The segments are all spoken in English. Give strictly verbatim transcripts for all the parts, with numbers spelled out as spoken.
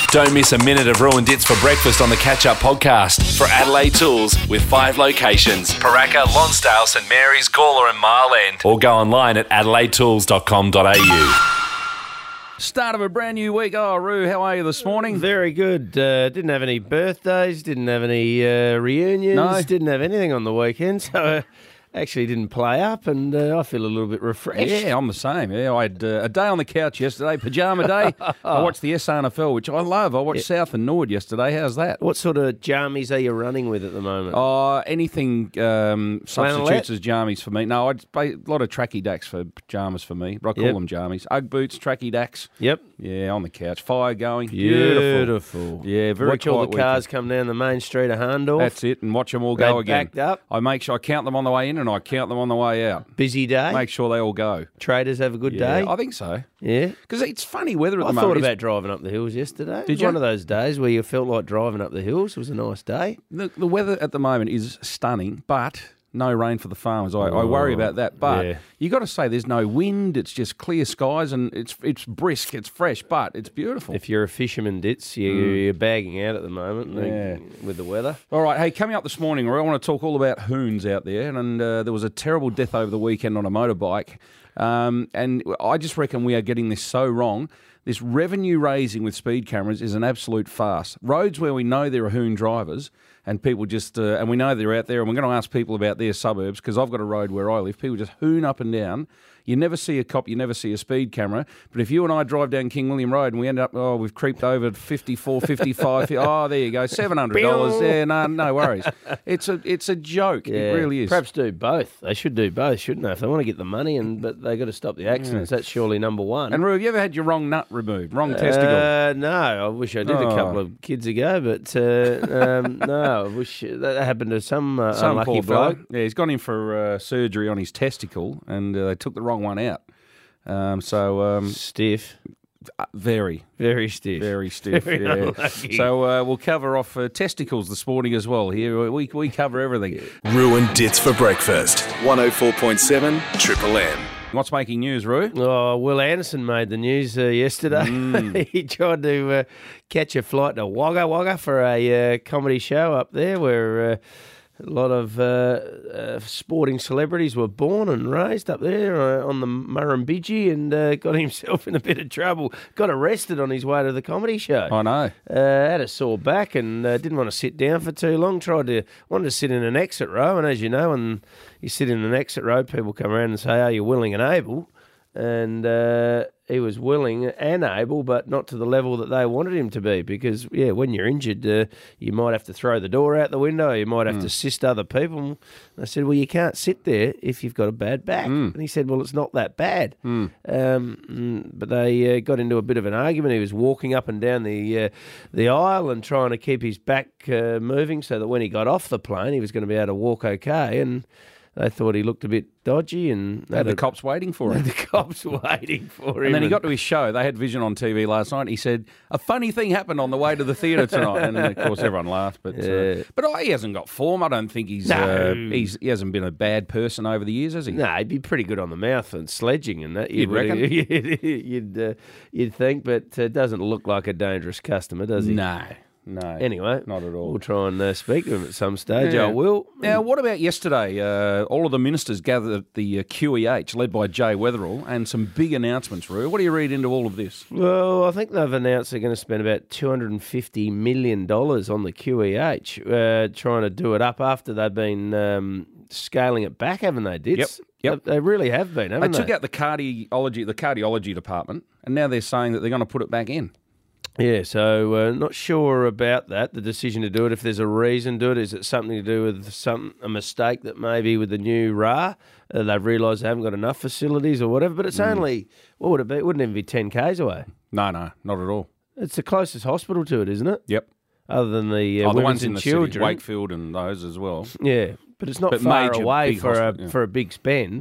Don't miss a minute of Ruined Dits for breakfast on the Catch Up podcast for Adelaide Tools with five locations: Paraka, Lonsdale, St Mary's, Gawler and Mile End. Or go online at adelaide tools dot com dot a u. Start of a brand new week. Oh, Roo, how are you this morning? Very good. Uh, didn't have any birthdays, didn't have any uh, reunions, No. didn't have anything on the weekend, so uh, actually didn't play up, and uh, I feel a little bit refreshed. Yeah, I'm the same. Yeah, I had uh, a day on the couch yesterday, pajama day. I watched the S A N F L, which I love. I watched South and Nord yesterday. How's that? What sort of jammies are you running with at the moment? Oh, anything um, Flannelette? substitutes as jammies for me. No, I'd a lot of tracky dacks for pajamas for me. But I call Yep. them jammies. Ugg boots, tracky dacks. Yep. Yeah, on the couch. Fire going. Beautiful. Yeah, very Watch all the quiet cars weekend. come down the main street of Hahndorf. That's it, and watch them all They're go again. backed up. I make sure I count them on the way in and I count them on the way out. Busy day. Make sure they all go. Traders have a good Yeah, day. I think so. Yeah. Because it's funny weather at I the thought moment. about driving up the hills yesterday. Did It was you? one of those days where you felt like driving up the hills. It was a nice day. The, the weather at the moment is stunning, but no rain for the farmers. I, I worry about that. But yeah. you got to say there's no wind. It's just clear skies and it's it's brisk, it's fresh, but it's beautiful. If you're a fisherman, Dits, you, you're bagging out at the moment Mm. Yeah. with the weather. All right, hey, coming up this morning, I want to talk all about hoons out there. And uh, there was a terrible death over the weekend on a motorbike. Um, and I just reckon we are getting this so wrong. This revenue raising with speed cameras is an absolute farce. Roads where we know there are hoon drivers and people just, uh, and we know they're out there, and we're going to ask people about their suburbs because I've got a road where I live. People just hoon up and down. You never see a cop, you never see a speed camera. But if you and I drive down King William Road and we end up, oh, we've creeped over fifty-four, fifty-five, oh, there you go, seven hundred dollars. Yeah, no, no worries. It's a, it's a joke. It really is. Perhaps do both. They should do both, shouldn't they? If they want to get the money, and but they got to stop the accidents. That's surely number one. And Roo, have you ever had your wrong nut removed, wrong testicle? Uh, no, I wish I did Oh. a couple of kids ago, but uh, um, no, I wish that happened to some, uh, Some unlucky poor bloke. fella. Yeah, he's gone in for uh, surgery on his testicle, and uh, they took the wrong one out. Um, so um, Stiff, uh, very, very stiff, very stiff. Very yeah. unlucky. So uh, we'll cover off uh, testicles this morning as well. Here we we cover everything. Ruined Dits for breakfast. one oh four point seven Triple M. What's making news, Roo? Oh, Will Anderson made the news uh, yesterday. Mm. He tried to uh, catch a flight to Wagga Wagga for a uh, comedy show up there where uh, a lot of uh, uh, sporting celebrities were born and raised up there uh, on the Murrumbidgee, and uh, got himself in a bit of trouble. Got arrested on his way to the comedy show. I know. Uh, had a sore back and uh, didn't want to sit down for too long. Tried to wanted to sit in an exit row, and as you know, when you sit in an exit row, people come around and say, "Are you willing and able?" And uh, he was willing and able, but not to the level that they wanted him to be. Because yeah, when you're injured, uh, you might have to throw the door out the window. You might have Mm. to assist other people. And I said, "Well, you can't sit there if you've got a bad back." Mm. And he said, "Well, it's not that bad." Mm. Um, mm, but they uh, got into a bit of an argument. He was walking up and down the uh, the aisle and trying to keep his back uh, moving so that when he got off the plane, he was going to be able to walk okay. And they thought he looked a bit dodgy, and Had the cops waiting for him. the cops waiting for him. And then he got to his show. They had Vision on T V last night. And he said, a funny thing happened on the way to the theatre tonight. And, of course, everyone laughed. But uh, Yeah. but oh, he hasn't got form. I don't think he's, No. uh, he's he hasn't been a bad person over the years, has he? No, he'd be pretty good on the mouth and sledging and that. You'd reckon? You'd you'd, uh, you'd think, but uh, doesn't look like a dangerous customer, does he? No, no. Anyway, not at all. We'll try and uh, speak to him at some stage. Yeah. I will. Now, what about yesterday? Uh, all of the ministers gathered at the uh, Q E H, led by Jay Weatherill, and some big announcements, Roo. What do you read into all of this? Well, I think they've announced they're going to spend about two hundred fifty million dollars on the Q E H, uh, trying to do it up after they've been um, scaling it back, haven't they, Dits? Yep, yep. They, they really have been, They haven't they? took out the cardiology, the cardiology department, and now they're saying that they're going to put it back in. Yeah, so uh, not sure about that, the decision to do it. If there's a reason to do it, is it something to do with some a mistake that maybe with the new R A, uh, they've realised they haven't got enough facilities or whatever, but it's Mm. only, what would it be? It wouldn't even be ten kays away. No, no, not at all. It's the closest hospital to it, isn't it? Yep. Other than the, uh, oh, the women's ones in and the children. city, Wakefield and those as well. Yeah, but it's not But far major, away big for hospital, a yeah. for a big spend. No,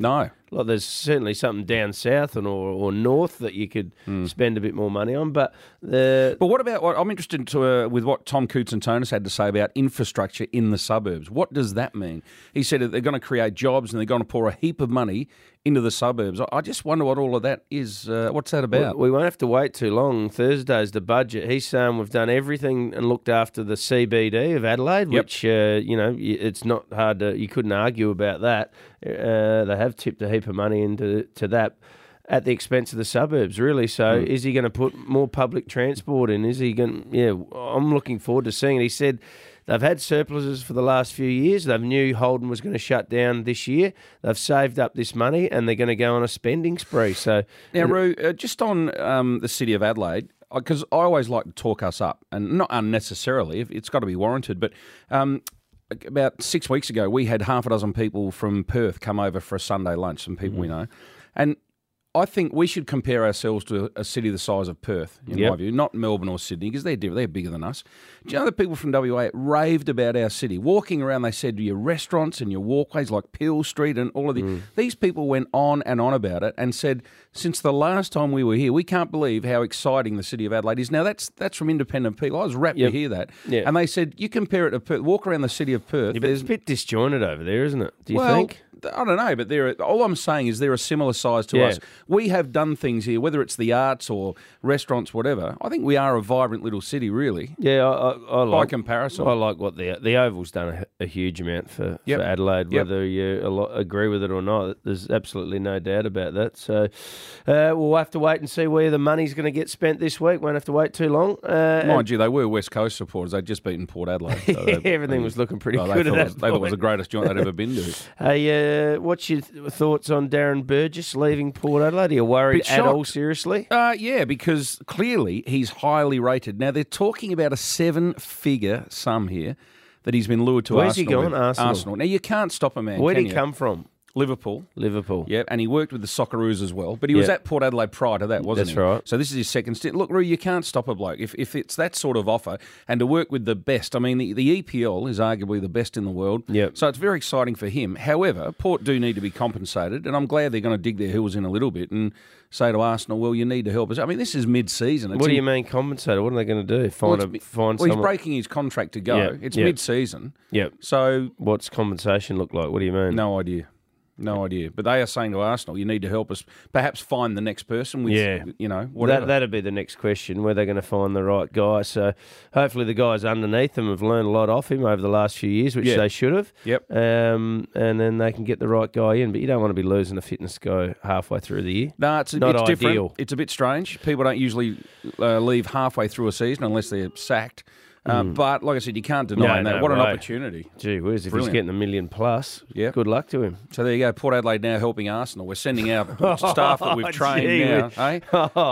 Like there's certainly something down south and or, or north that you could mm. spend a bit more money on. But the but what about what I'm interested to uh, with what Tom Koutsantonis had to say about infrastructure in the suburbs. What does that mean? He said that they're going to create jobs and they're going to pour a heap of money into the suburbs. I just wonder what all of that is. Uh, what's that about? We, we won't have to wait too long. Thursday's the budget. He's saying we've done everything and looked after the C B D of Adelaide, yep. which uh, you know it's not hard to. You couldn't argue about that. Uh, they have tipped a heap of money into to that at the expense of the suburbs, really. So, mm. is he going to put more public transport in? Is he going? Yeah, I'm looking forward to seeing it. He said. They've had surpluses for the last few years. They knew Holden was going to shut down this year. They've saved up this money and they're going to go on a spending spree. So now, Roo, uh, just on um, the City of Adelaide, because I always like to talk us up, and not unnecessarily, it's got to be warranted, but um, about six weeks ago, we had half a dozen people from Perth come over for a Sunday lunch, some people mm-hmm. we know, and I think we should compare ourselves to a city the size of Perth, in yep. my view, not Melbourne or Sydney, because they're different. They're bigger than us. Do you know the people from W A raved about our city? Walking around, they said your restaurants and your walkways like Peel Street and all of the... Mm. These people went on and on about it and said, since the last time we were here, we can't believe how exciting the city of Adelaide is. Now, that's that's from independent people. I was rapt yep. to hear that. Yep. And they said, you compare it to Perth, walk around the city of Perth... Yeah, but it's a bit disjointed over there, isn't it? Do you well, think? I don't know, but they're, all I'm saying is they're a similar size to yeah. us. We have done things here, whether it's the arts or restaurants, whatever. I think we are a vibrant little city, really. Yeah, I, I, I like... By comparison. I like what the the Oval's done a, a huge amount for, yep. for Adelaide, yep. whether you a lot, agree with it or not. There's absolutely no doubt about that. So uh, we'll have to wait and see where the money's going to get spent this week. Won't have to wait too long. Uh, Mind you, they were West Coast supporters. They'd just beaten Port Adelaide. So yeah, everything was looking pretty oh, good they at thought that was, They thought it was the greatest joint they'd ever been to. Hey, uh, what's your th- thoughts on Darren Burgess leaving Port Adelaide? Are you worried at all, seriously? Uh, yeah, because clearly he's highly rated. Now, they're talking about a seven-figure sum here that he's been lured to Where's Arsenal. he going? with. Arsenal. Arsenal. Now, you can't stop a man, Where'd can he you? come from? Liverpool. Liverpool. Yeah, and he worked with the Socceroos as well. But he was yep. at Port Adelaide prior to that, wasn't That's he? That's right. So this is his second stint. Look, Roo, you can't stop a bloke. If if it's that sort of offer and to work with the best, I mean, the, the E P L is arguably the best in the world. Yep. So it's very exciting for him. However, Port do need to be compensated, and I'm glad they're going to dig their heels in a little bit and say to Arsenal, well, you need to help us. I mean, this is mid-season. It's what do in, you mean compensated? What are they going to do? Find well, a, find well, someone? he's breaking his contract to go. Yep. It's yep. mid-season. Yep. So what's compensation look like? What do you mean? No idea. No idea. But they are saying to Arsenal, you need to help us perhaps find the next person with, yeah. you know, whatever. That, that'd be the next question, where they're going to find the right guy. So hopefully the guys underneath them have learned a lot off him over the last few years, which yeah. they should have. Yep. Um, and then they can get the right guy in. But you don't want to be losing a fitness guy halfway through the year. No, it's, Not it's ideal. different. It's a bit strange. People don't usually uh, leave halfway through a season unless they're sacked. Uh, mm. But, like I said, you can't deny no, that. No what way. an opportunity. Gee whiz, if Brilliant. he's getting a million plus, yep. good luck to him. So there you go, Port Adelaide now helping Arsenal. We're sending out staff that we've trained Gee, now. Eh?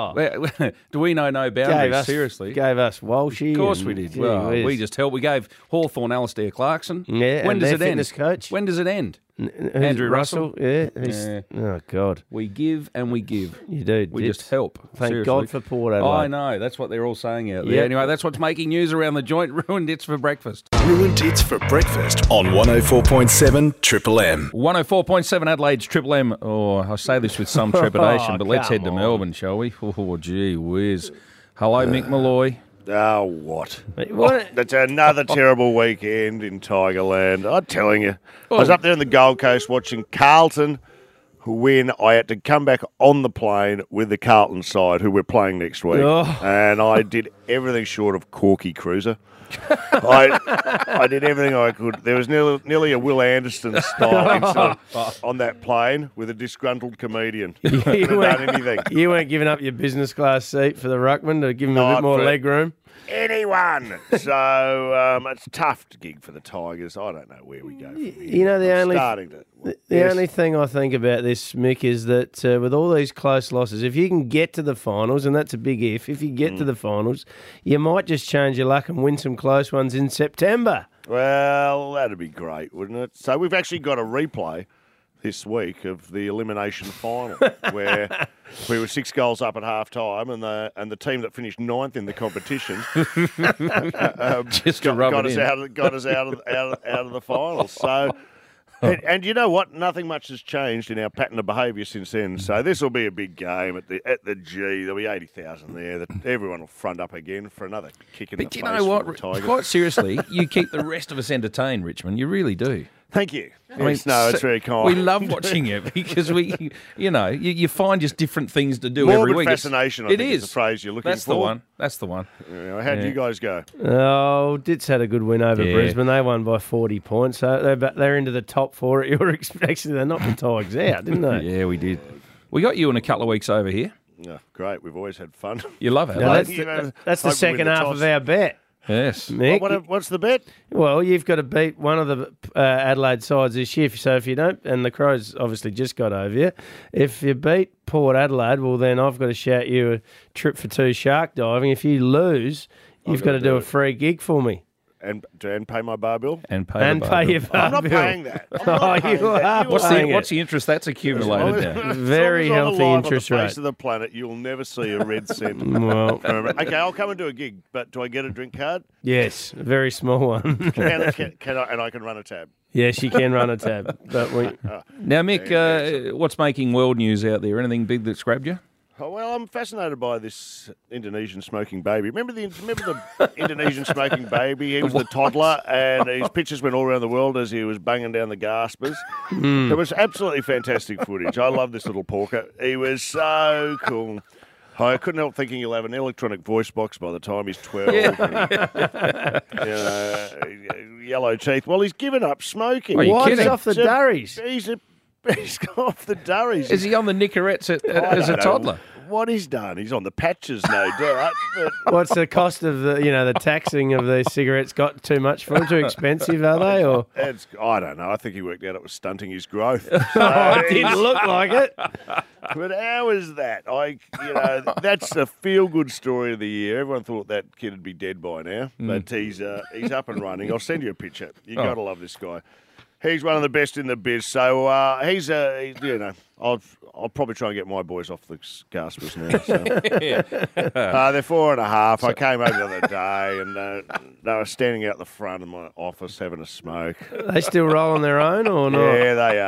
Oh. Do we know no boundaries, gave us, seriously? Gave us Walshy. Of course and, we did. Gee, well, whiz. we just helped. We gave Hawthorn Alistair Clarkson. Yeah, when and does their it end? fitness coach. When does it end? N- Andrew Russell. Russell. Yeah. yeah. Oh, God. We give and we give. You do. We dips. just help. Thank seriously. God for Port Adelaide. Oh, I know. That's what they're all saying out there. Yep. Anyway, that's what's making news around the joint. Ruined It's for breakfast. Ruined It's for breakfast on one oh four point seven Triple M. one oh four point seven Adelaide's Triple M. Oh, I say this with some trepidation, oh, but let's head to on. Melbourne, shall we? Oh, gee whiz. Hello, uh, Mick Malloy. Oh, what? What? That's another terrible weekend in Tigerland. I'm telling you. I was up there in the Gold Coast watching Carlton win. I had to come back on the plane with the Carlton side, who we're playing next week. Oh. And I did everything short of Corky Cruiser. I I did everything I could. There was nearly, nearly a Will Anderson style incident on that plane with a disgruntled comedian. You Couldn't have weren't- done anything. You weren't giving up your business class seat for the ruckman to give him a Not bit more for- leg room? Anyone. So um, it's a tough gig for the Tigers. I don't know where we go from here. You know, the I'm only starting to, the, the yes. only thing I think about this, Mick, is that uh, with all these close losses, if you can get to the finals, and that's a big if, if you get Mm. to the finals, you might just change your luck and win some close ones in September. Well, that'd be great, wouldn't it? So we've actually got a replay this week of the elimination final where we were six goals up at half time and the and the team that finished ninth in the competition um, Just to got, rub got it us in. out of got us out of out of, out of the finals. So and, and you know what? Nothing much has changed in our pattern of behaviour since then. So this will be a big game at the at the G. There'll be eighty thousand there. That everyone will front up again for another kick in But the you face. know what? from the Tigers. Quite seriously, you keep the rest of us entertained, Richmond. You really do. Thank you. I mean, Yes, no, it's so- very kind. We love watching you because we, you know, you, you find just different things to do Morbid every week. It's- fascination, I it think, is is the phrase you're looking That's for. the one. That's the one. You know, how'd Yeah. you guys go? Oh, Dits had a good win over Yeah. Brisbane. They won by forty points. So they're, ba- they're into the top four at your expectation. They knocked the Tigers out, didn't they? Yeah, we did. We got you in a couple of weeks over here. Oh, great. We've always had fun. You love it. No, that's You know, the, that's the hope we win second the half toss. of our bet, Yes. Mick. What, what's the bet? Well, you've got to beat one of the uh, Adelaide sides this year. So if you don't, and the Crows obviously just got over you, if you beat Port Adelaide, well, then I've got to shout you a trip for two shark diving. If you lose, you've got gotta to do do a it. free gig for me And, and pay my bar bill? And pay and the pay bar your bill. bar I'm not bill. paying that. I'm Oh, not paying you that. are You What's are the paying what's it. the interest that's accumulated now? Very As long as healthy I'm alive interest on the rate. face of the planet, you'll never see a red cent. Well, okay, I'll come and do a gig, but do I get a drink card? yes, a very small one. Can, can, can I, and I can run a tab. Yes, you can run a tab, but we. Now, Mick, uh, what's making world news out there? Anything big that's grabbed you? Oh, well, I'm fascinated by this Indonesian smoking baby. Remember the remember the Indonesian smoking baby? He was the toddler, and his pictures went all around the world as he was banging down the gaspers. Hmm. It was absolutely fantastic footage. I love this little porker. He was so cool. I couldn't help thinking he'll have an electronic voice box by the time he's twelve. You know, yellow teeth. Well, he's given up smoking. Are you Why? kidding? He's off the He's a- durries. He's a, he's off the durries. Is he on the Nicorettes at, I as a don't know toddler? What he's done? He's on the patches, no doubt. But What's the cost of the, you know, the taxing of these cigarettes got too much for him? Too expensive, are they? Or it's, I don't know. I think he worked out it was stunting his growth. oh, So it didn't look like it. But how is that? I, you know, that's a feel-good story of the year. Everyone thought that kid would be dead by now, but he's uh, he's up and running. I'll send you a picture. You Oh. got to love this guy. He's one of the best in the biz. So uh, he's a, he's, you know, I'll I'll probably try and get my boys off the gaspers now. So. uh, they're four and a half. I came over the other day and uh, they were standing out the front of my office having a smoke. Are they still rolling their own or not? Yeah, they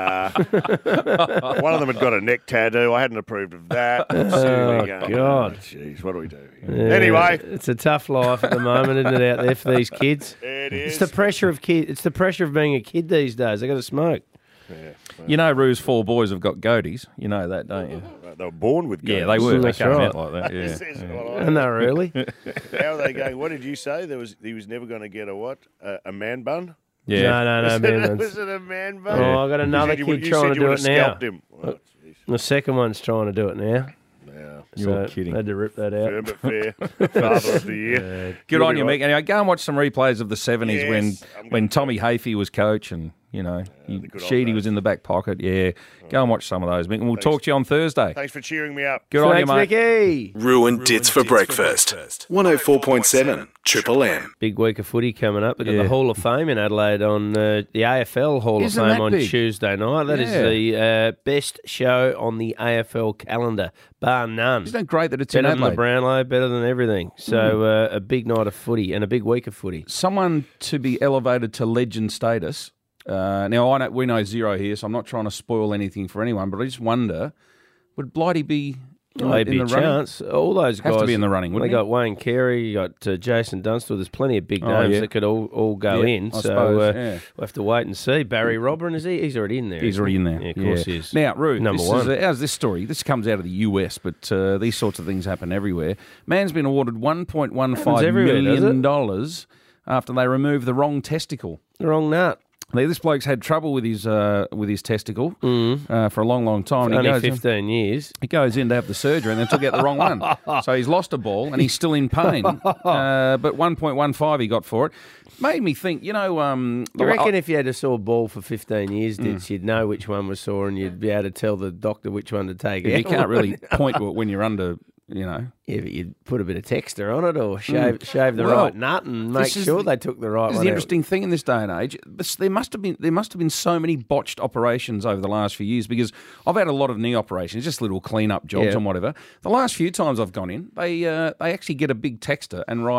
are. One of them had got a neck tattoo. I hadn't approved of that. Oh, God. Jeez, what do we do? Yeah, Anyway, it's a tough life at the moment, isn't it, out there for these kids? it It's is. the pressure of kid. It's the pressure of being a kid these days. They got to smoke. Yeah, You know, Rue's four boys have got goatees. You know that, don't you? well, they were born with Yeah, goats. they were. They That's came right. out like that. This Yeah. is what I- And they're really. How are they going? What did you say? There was he was never going to get a what? A, a man bun? Yeah. No, no, no, was, man. it, that's- was it a man bun? Oh, I got another You said you kid would- you trying said to you do would it have now. scalped him. Oh, jeez. The second one's trying to do it now. Yeah. You're so kidding. Had to rip that out. Firm but fair. Father of the year. Good You'll on be you, right. Mick. Anyway, go and watch some replays of the seventies Yes, when I'm when gonna Tommy Hafey was coach and, you know, you, the good old Sheedy days. was in the back pocket. Yeah. Go and watch some of those, Mick. And we'll talk to you on Thursday. Thanks for cheering me up. Good on you, Thanks, mate. Mickey. Ruined Dits for breakfast. one oh four point seven Triple M. Big week of footy coming up. We've got Yeah. the Hall of Fame in Adelaide on uh, the A F L Hall Isn't of Fame that on big? Tuesday night. That is Yeah. the uh, best show on the A F L calendar, bar none. Isn't it great that it's in Better than the Adelaide? Brownlow, better than everything. So uh, a big night of footy and a big week of footy. Someone to be elevated to legend status. Uh, now, I know, we know zero here, so I'm not trying to spoil anything for anyone, but I just wonder, would Blighty be in, Oh, the- he'd in be the a running? chance. All those Has guys to be in the running, They wouldn't got Wayne Carey, you got uh, Jason Dunstall. There's plenty of big Oh, names yeah. that could all, all go Yeah, in. I so suppose, uh, yeah. we'll have to wait and see. Barry Robin, is he? He's already in there. He's isn't already he? in there. Yeah, of course he is. Now, Roo, Number this one. Is, uh, how's this story? This comes out of the U S, but uh, these sorts of things happen everywhere. Man's been awarded one point one five Happens everywhere, does million it? dollars after they removed the wrong testicle. The wrong nut. Now, this bloke's had trouble with his uh, with his testicle uh, for a long, long time. and he Only goes in- fifteen years. He goes in to have the surgery and then took out the wrong one. So he's lost a ball and he's still in pain. Uh, but one point one five he got for it. Made me think, you know... Um, Do you I- reckon if you had a sore ball for fifteen years, Mm. Ditch, you'd know which one was sore and you'd be able to tell the doctor which one to take out? you can't really point to it when you're under, you know... Yeah, but you'd put a bit of texture on it or shave shave the Mm. Well, right nut and make this is sure the- they took the right This is one the out. interesting thing in this day and age. This, there must have been there must have been so many botched operations over the last few years because I've had a lot of knee operations, just little clean up jobs Yeah. and whatever. The last few times I've gone in, they uh, they actually get a big texter and write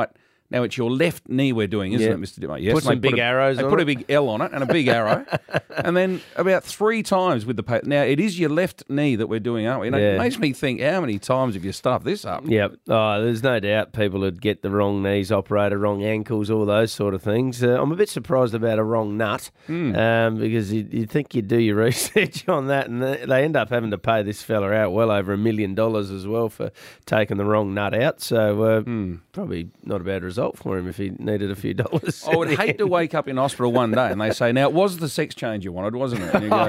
Now, it's your left knee we're doing, isn't Yeah. it, Mister Dimmo? Yes. Put some They big a, arrows They on put a it. big L on it and a big arrow. And then about three times with the pa- Now, it is your left knee that we're doing, aren't we? And Yeah. it makes me think, how many times have you stuffed this up? Yep. Oh, there's no doubt people would get the wrong knees operated, wrong ankles, all those sort of things. Uh, I'm a bit surprised about a wrong nut Hmm. um, because you, you'd think you'd do your research on that, and they they end up having to pay this fella out well over a million dollars as well for taking the wrong nut out. So uh, Hmm. probably not a bad result for him if he needed a few dollars. I would hate to wake up in hospital one day and they say, now, it was the sex change you wanted, wasn't it? And you go,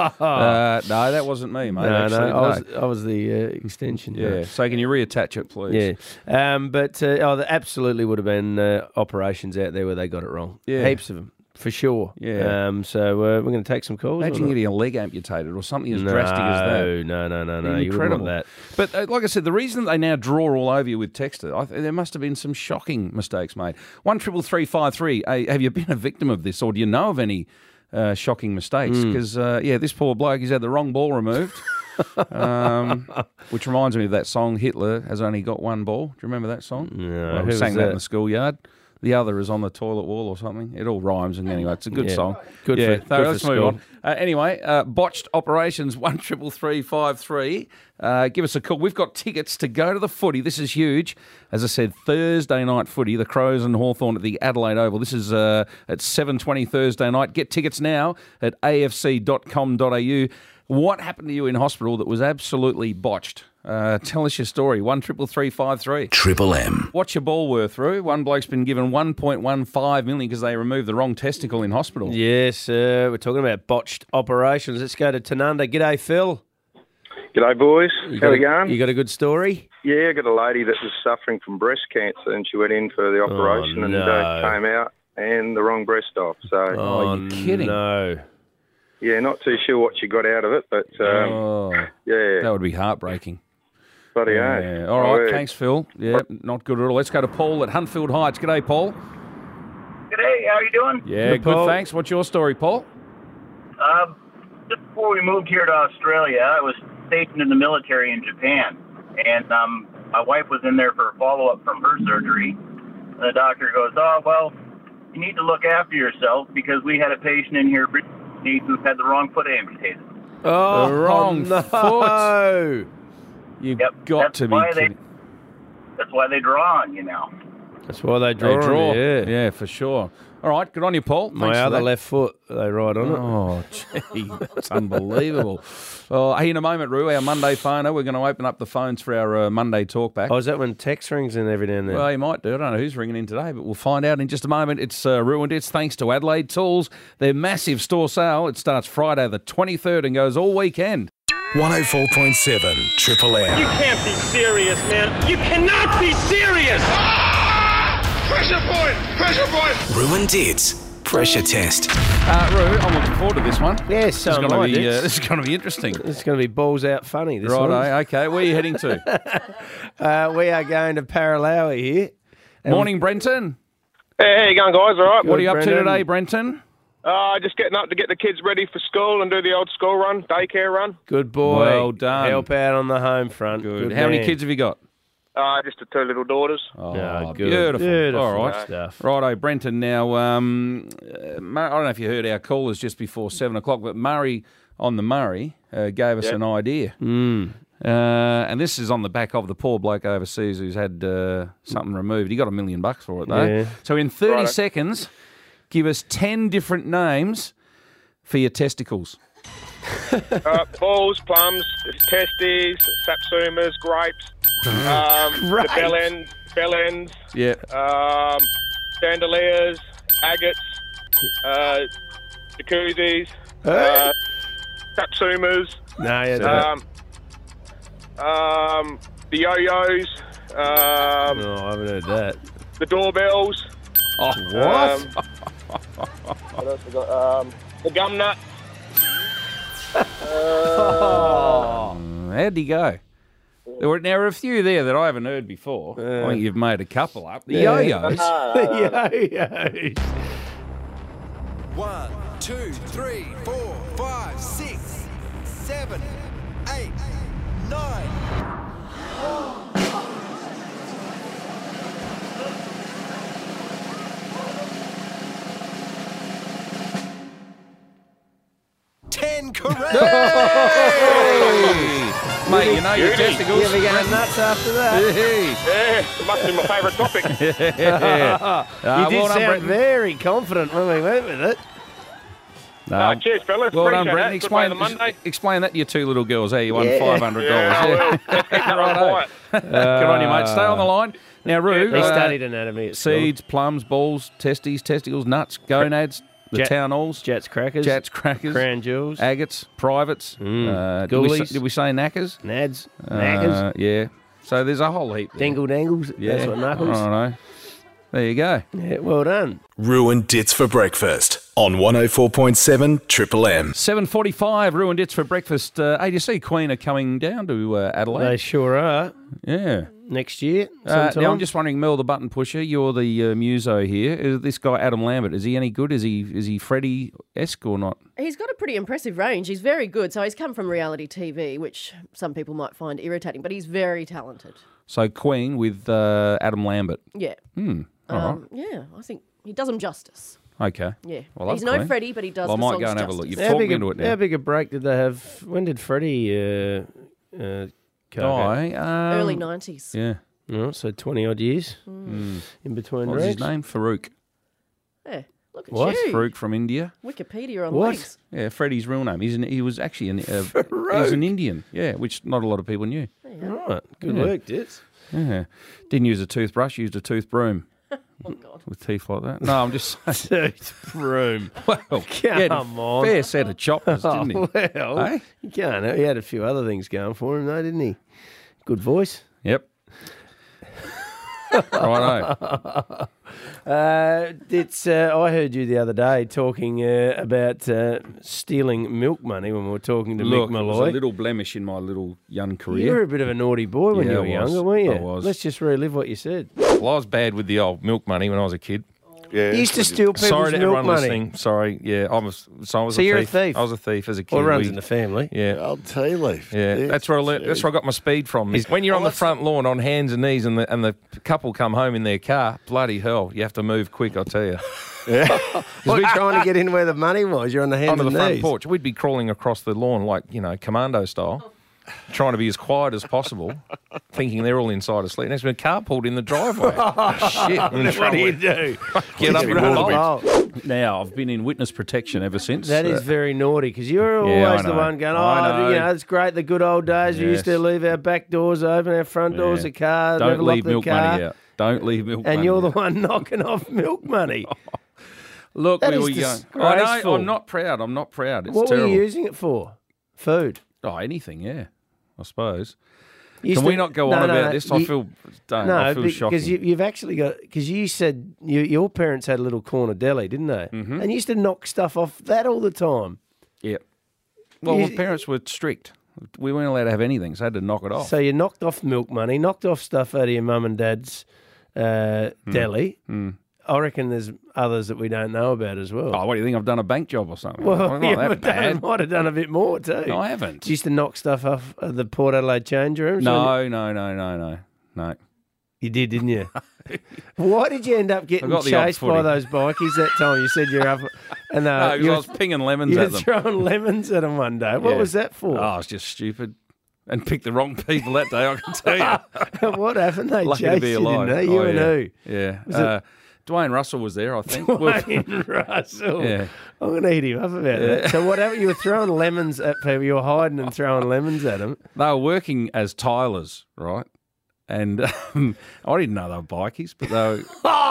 uh, no, that wasn't me, mate. No, actually, no, I was, I was the uh, extension. no. Yeah, so can you reattach it, please? Yeah, um, but uh, oh, there absolutely would have been uh, operations out there where they got it wrong. Yeah. Heaps of them, for sure. Yeah. Um, so uh, we're going to take some calls. Imagine or not? getting a leg amputated or something as no, drastic as that. No, no, no, no. You Incredible. wouldn't want But uh, like I said, the reason they now draw all over you with Texter, I th- there must have been some shocking mistakes made. One triple three five three. Uh, have you been a victim of this, or do you know of any uh, shocking mistakes? Hmm. Because uh, yeah, this poor bloke, he's had the wrong ball removed. um, which reminds me of that song, Hitler Has Only Got One Ball. Do you remember that song? No, Well, who we sang was that in that? the schoolyard. The other is on the toilet wall or something. It all rhymes, and anyway, it's a good Yeah. song. Good yeah, for- so good let's for move school. on. Uh, anyway, uh, botched operations one triple three five three. Uh, give us a call. We've got tickets to go to the footy. This is huge. As I said, Thursday night footy, the Crows and Hawthorn at the Adelaide Oval. This is uh, at seven twenty Thursday night. Get tickets now at a f c dot com dot a u. What happened to you in hospital that was absolutely botched? Uh, tell us your story. One triple three five three. Triple M. What's your ball worth, Roo? One bloke's been given one point one five million because they removed the wrong testicle in hospital. Yes, uh, we're talking about botched operations. Let's go to Tanunda. G'day, Phil. G'day, boys. You How got we a- going? You got a good story? Yeah, I got a lady that was suffering from breast cancer, and she went in for the operation, and no. uh, came out and the wrong breast off. So, Oh, you're kidding. No. yeah, not too sure what she got out of it, but um, Oh, yeah, that would be heartbreaking. bloody Yeah. yeah. All right, thanks, Phil. Yeah, not good at all. Let's go to Paul at Huntfield Heights. G'day, Paul. G'day, how you doing? Yeah, Good, good, Paul. thanks. What's your story, Paul? Um, just before we moved here to Australia, I was stationed in the military in Japan, and um, my wife was in there for a follow-up from her surgery. And the doctor goes, "Oh, well, you need to look after yourself because we had a patient in here who had the wrong foot amputated." Oh, The wrong no. foot. You've Yep, got that's to be why they- kidding. That's why they draw on you now. That's why they They draw. draw. Yeah. yeah, for sure. All right, good on you, Paul. My Thanks for other that. left foot, they ride on it. Oh, gee, that's unbelievable. Oh, hey, in a moment, Roo, our Monday phoner, we're going to open up the phones for our uh, Monday talkback. Oh, is that when text rings in every now and then? Well, you might do. I don't know who's ringing in today, but we'll find out in just a moment. It's uh, ruined. It's thanks to Adelaide Tools. Their massive store sale. It starts Friday the twenty-third and goes all weekend. one oh four point seven Triple You M. can't be serious, man. You cannot be serious. Pressure point! Pressure point! Ruined It's Pressure Test. Uh, Roo, I'm looking forward to this one. Yes, so this is am going I, to be. Dix. Uh, this is going to be interesting. This is going to be balls out funny. This Right, one. eh? Okay. Where are you heading to? Uh, we are going to Paralawi here. And Morning, Brenton. Hey, how you going, guys? All right? What are you up to Brendan. today, Brenton? Uh, just getting up to get the kids ready for school and do the old school run, daycare run. Good boy. Well done. Help out on the home front. Good. How many man. kids have you got? Uh, just the two little daughters. Oh, Ah, good. beautiful. Beautiful All right. stuff. Righto, Brenton. Now, um, uh, Mur- I don't know if you heard our callers just before seven o'clock, but Murray on the Murray uh, gave us an idea. Mm. Uh, and this is on the back of the poor bloke overseas who's had uh, something removed. He got a million bucks for it, though. Yeah. So in thirty Righto. seconds, give us ten different names for your testicles. Uh, balls, plums, testes, sapsumas, grapes, um, the Grapes. bell end, bell ends, Yeah. um, chandeliers, agates, uh, jacuzzis, uh, sapsumas, No, yeah, that- um, um, the yo-yos, um, no, I haven't heard that. the doorbells. Oh, Um, what else we got? Um, the gum nut. How'd he go? There were, there were a few there that I haven't heard before. I think you've made a couple up. The Yeah. yo-yos. Yo-yos. One, two, three, four, five, six, seven, eight, nine. Incorrect. Mate, you know your Beauty. testicles. You'll be going nuts after that. Hey. Yeah, it must be my favourite topic. Uh, You well did done, sound Brenton. very confident when we went with it. No, Ah, cheers, fellas. well done, Appreciate Brenton. that. Good way Explain, of the Monday. explain that to your two little girls. Hey, you won Yeah. five hundred dollars. Yeah, Yeah, well, keep that one quiet. Good on you, mate. Stay on the line. Now, Roo, He uh, studied anatomy at school. seeds, plums, balls, testes, testicles, nuts, gonads, the Jet- town halls, Jats crackers. jats, crackers, Crown jewels. agates, privates. Uh, did, we say, Ghoulies. did we say knackers? Nads. Knackers. Uh, yeah. So there's a whole heap. There. Dingle dangles. Yeah. That's what knuckles. I don't know. There you go. Yeah, well done. Ruined Dits for breakfast on one oh four point seven Triple M. seven forty-five, Ruined Dits for breakfast. Uh, A D C Queen are coming down to uh, Adelaide. They sure are. Yeah. Next year, Uh, sometime. now, I'm just wondering, Mel, the button pusher, you're the uh, muso here. Is this guy, Adam Lambert, is he any good? Is he is he Freddie-esque or not? He's got a pretty impressive range. He's very good. So he's come from reality T V, which some people might find irritating, but he's very talented. So Queen with uh, Adam Lambert. Yeah. Hmm. All right. Um, yeah, I think he does him justice. Okay. Yeah. Well, I he's love no Queen. Freddie, but he does Well, I the might songs go and have a justice. look. You've how talked big, me a, into it now. how big a break did they have? When did Freddie uh, uh, Die. Um, Early nineties. Yeah. Oh, so twenty odd years Mm. in between. What was his regs. name? Farouk. Yeah. Look at What? you. Farouk from India. Wikipedia on What? links. Yeah, Freddie's real name. He's an, he was actually an, uh, he was an Indian. Yeah, which not a lot of people knew. Right, good Yeah. work, Dits. Yeah. Didn't use a toothbrush, used a tooth broom. Oh, God. With teeth like that. No, I'm just saying. Tooth broom. Well, he had a Come on. fair set of choppers, didn't he? Oh, well, Eh? you can't. He had a few other things going for him, though, didn't he? Good voice. Yep. Righto. Uh, it's. Uh, I heard you the other day talking uh, about uh, stealing milk money when we were talking to Look, Mick it was a Malloy. little blemish in my little young You were career. a bit of a naughty boy when Yeah, you were I was. younger, weren't you? I was. Let's just relive what you said. Well, I was bad with the old milk money when I was a kid. Yeah. You used to steal people's Sorry to milk everyone money. listening. Sorry. Yeah, I was. So I was So a you're a thief. thief? I was a thief as a kid. Well, it runs We- in the family. yeah. Old tea leaf. Yeah, that's where I learned, that's where I got my speed from. Is when you're on the front lawn on hands and knees, and the and the couple come home in their car, bloody hell, you have to move quick. I tell you, Was we trying to get in where the money was? You're on the hands onto the and front knees. porch. We'd be crawling across the lawn like you know commando style, trying to be as quiet as possible, thinking they're all inside asleep. Next minute, a car pulled in the driveway. Shit! I'm in What do trouble. you do? Get up You and run bolt. a bolt. Now I've been in witness protection ever since. That is Uh, very naughty because you're always Yeah, I the know. one going, oh, I know. you know, it's great, the good old days. We used to Yes. leave our back doors open, our front doors Yeah. of cars, don't never leave lock milk the car. money out. Don't leave milk money. And you're the out. one knocking off milk money. Look, That we is were young. I disgraceful. know. I'm not proud. I'm not proud. It's what terrible. were you using it for? Food. Oh, anything, yeah. I suppose. You Can used we to- not go No, on no, about no, this? I you- feel don't. No, I feel shocking. because you, you've actually got because you said you, your parents had a little corner deli, didn't they? Mhm. And you used to knock stuff off that all the time. Yeah. Well, You- my parents were strict. We weren't allowed to have anything, so I had to knock it off. So you knocked off milk money, knocked off stuff out of your mum and dad's uh, deli. Mm. I reckon there's others that we don't know about as well. Oh, what do you think? I've done a bank job or something? well, I'm not you that might have done- bad. might have done a bit more too. No, I haven't. You used to knock stuff off at the Port Adelaide change rooms. No, no, no, no, no, no. You did, didn't you? Why did you end up getting got the odd chased by footy. those bikies that time? You said you're up and uh, No, 'cause you I were- was pinging lemons you at were them. throwing lemons at them one day. What Yeah. was that for? Oh, I was just stupid. And picked the wrong people that day, I can tell you. What happened? They Lucky chased to be you, alive. didn't they? You Oh, and yeah. who? Yeah. Was it- Uh, Dwayne Russell was there, I think. Dwayne Russell. Yeah. I'm going to eat him up about Yeah. that. So whatever, you were throwing lemons at people. You were hiding and throwing lemons at them. They were working as tilers, right? And um, I didn't know they were bikies, but they were,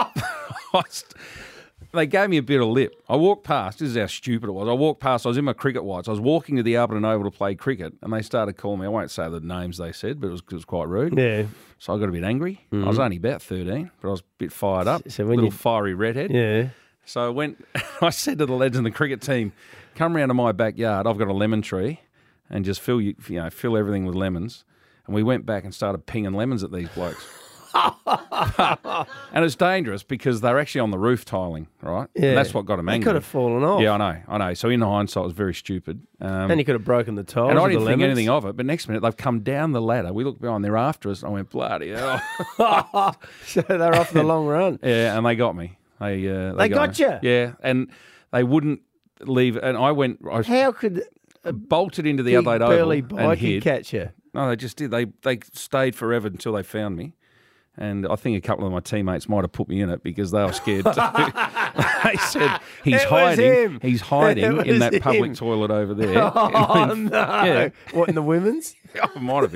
I st- they gave me a bit of lip. I walked past, this is how stupid it was. I walked past, I was in my cricket whites. I was walking to the Alberton Oval to play cricket, and they started calling me. I won't say the names they said, but it was, it was quite rude. Yeah. So I got a bit angry. I was only about thirteen, but I was a bit fired up. So when little you- fiery redhead. Yeah. So I went, I said to the lads in the cricket team, come round to my backyard. I've got a lemon tree, and just fill you, you know, fill everything with lemons. And we went back and started pinging lemons at these blokes. And it's dangerous because they're actually on the roof tiling, right? Yeah. And that's what got them They angry. could have fallen off. Yeah, I know, I know. So in hindsight, it was very stupid. Um, And you could have broken the tiles. and I with didn't the think lemons. anything of it. But next minute, they've come down the ladder. We looked behind, they're after us. And I went, bloody hell. So they're off the long run. Yeah, and they got me. They uh, They got me. you? Yeah, and they wouldn't leave. And I went. I, How could bolted into the big Adelaide burly Oval and bike hid. catch you. No, they just did. They they stayed forever until they found me. And I think a couple of my teammates might have put me in it because they were scared too. They said, he's It was hiding. him. He's hiding It in was that public him. toilet over there. Oh, And- no. Yeah. What, in the women's? Oh, it might have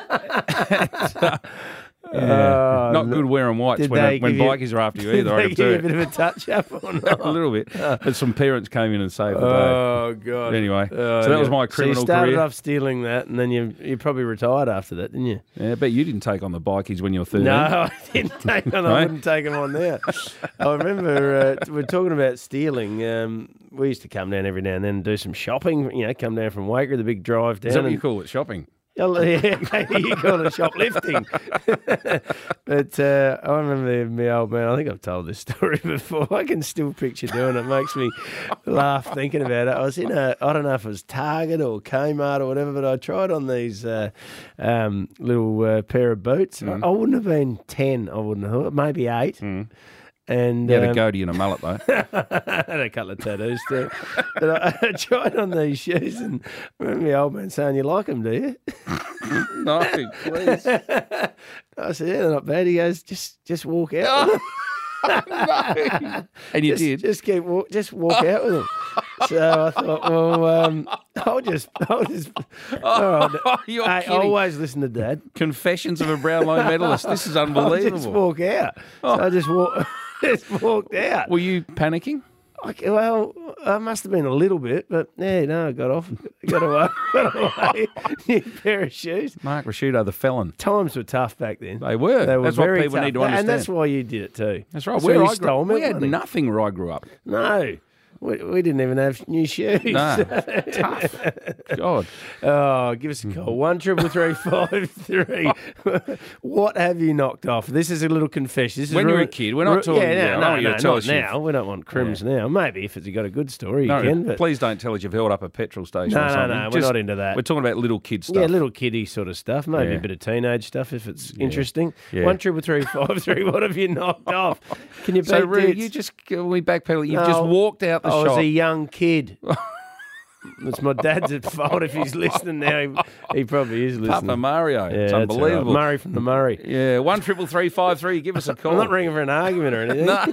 been. Yeah. Oh, Not no. good wearing whites Did when, they when give you- bikies are after you Did either. I they can give you a tell bit you. of a touch-up or not? A little bit. But some parents came in and saved the day. Oh, God. Anyway, Oh, so that was yeah. my So you criminal started career. off stealing that, and then you you probably retired after that, didn't you? Yeah, but you didn't take on the bikies when you were thirteen. No, I didn't take on. I Right? wouldn't take them on there. I remember uh, we're talking about stealing. Um, we used to come down every now and then and do some shopping. You know, come down from Waker, the big drive down. Is that what and- you call it, shopping? Oh, yeah, maybe you call it shoplifting. But uh, I remember my old man, I think I've told this story before. I can still picture doing it. It makes me laugh thinking about it. I was in a, I don't know if it was Target or Kmart or whatever, but I tried on these uh, um, little uh, pair of boots. Mm. I, I wouldn't have been ten, I wouldn't have thought, maybe eight. Mm. And You had um, a goatee and a mullet, though. I had a couple of tattoos too. But I, I tried on these shoes, and I remember my old man saying, "You like them, do you?" No, please. I said, "Yeah, they're not bad." He goes, "Just, just walk out." No. And you just, did. Just keep walk, just walk out with them. So I thought, well, um, I'll just, I'll just. all right. You're Hey, kidding. always listen to Dad. Confessions of a Brownlow medalist. This is I'll unbelievable. just walk out. So I just walk, just walked out. Were you panicking? Okay, well, I must have been a little bit, but yeah, no, I got off, got away, got away. New pair of shoes. Mark Rashudo, the felon. Times were tough back then. They were. They were That's very what people tough. need to And understand. that's why you did it too. That's right. That's Where why I you stole grew, we my had money. nothing where I grew up. No, we, we didn't even have new shoes. No. Tough. God. Oh, give us a call. One triple three five three. What have you knocked off? This is a little confession. This is When you were a ruin- kid, we're not ru- talking- Yeah, yeah, I no, don't no, want you to no, tell not us you've- now. We don't want crims now. Maybe if it's got a good story, No, you can. But please don't tell us you've held up a petrol station No, or no, something. no, we're Just- not into that. We're talking about little kid stuff. yeah, little kiddie sort of stuff. Maybe Yeah. a bit of teenage stuff if it's interesting. Yeah. One triple three five three. What have you knocked off? Can you beat So, Roo, dudes? you just, we backpedal, you've No, just walked out the I shop. was a young kid. It's my dad's at fault if he's listening now. He, he probably is listening. Papa Mario. Yeah, It's that's all right. unbelievable. Murray from the Murray. Yeah, one triple three five three. Give us a call. I'm not ringing for an argument or anything. No.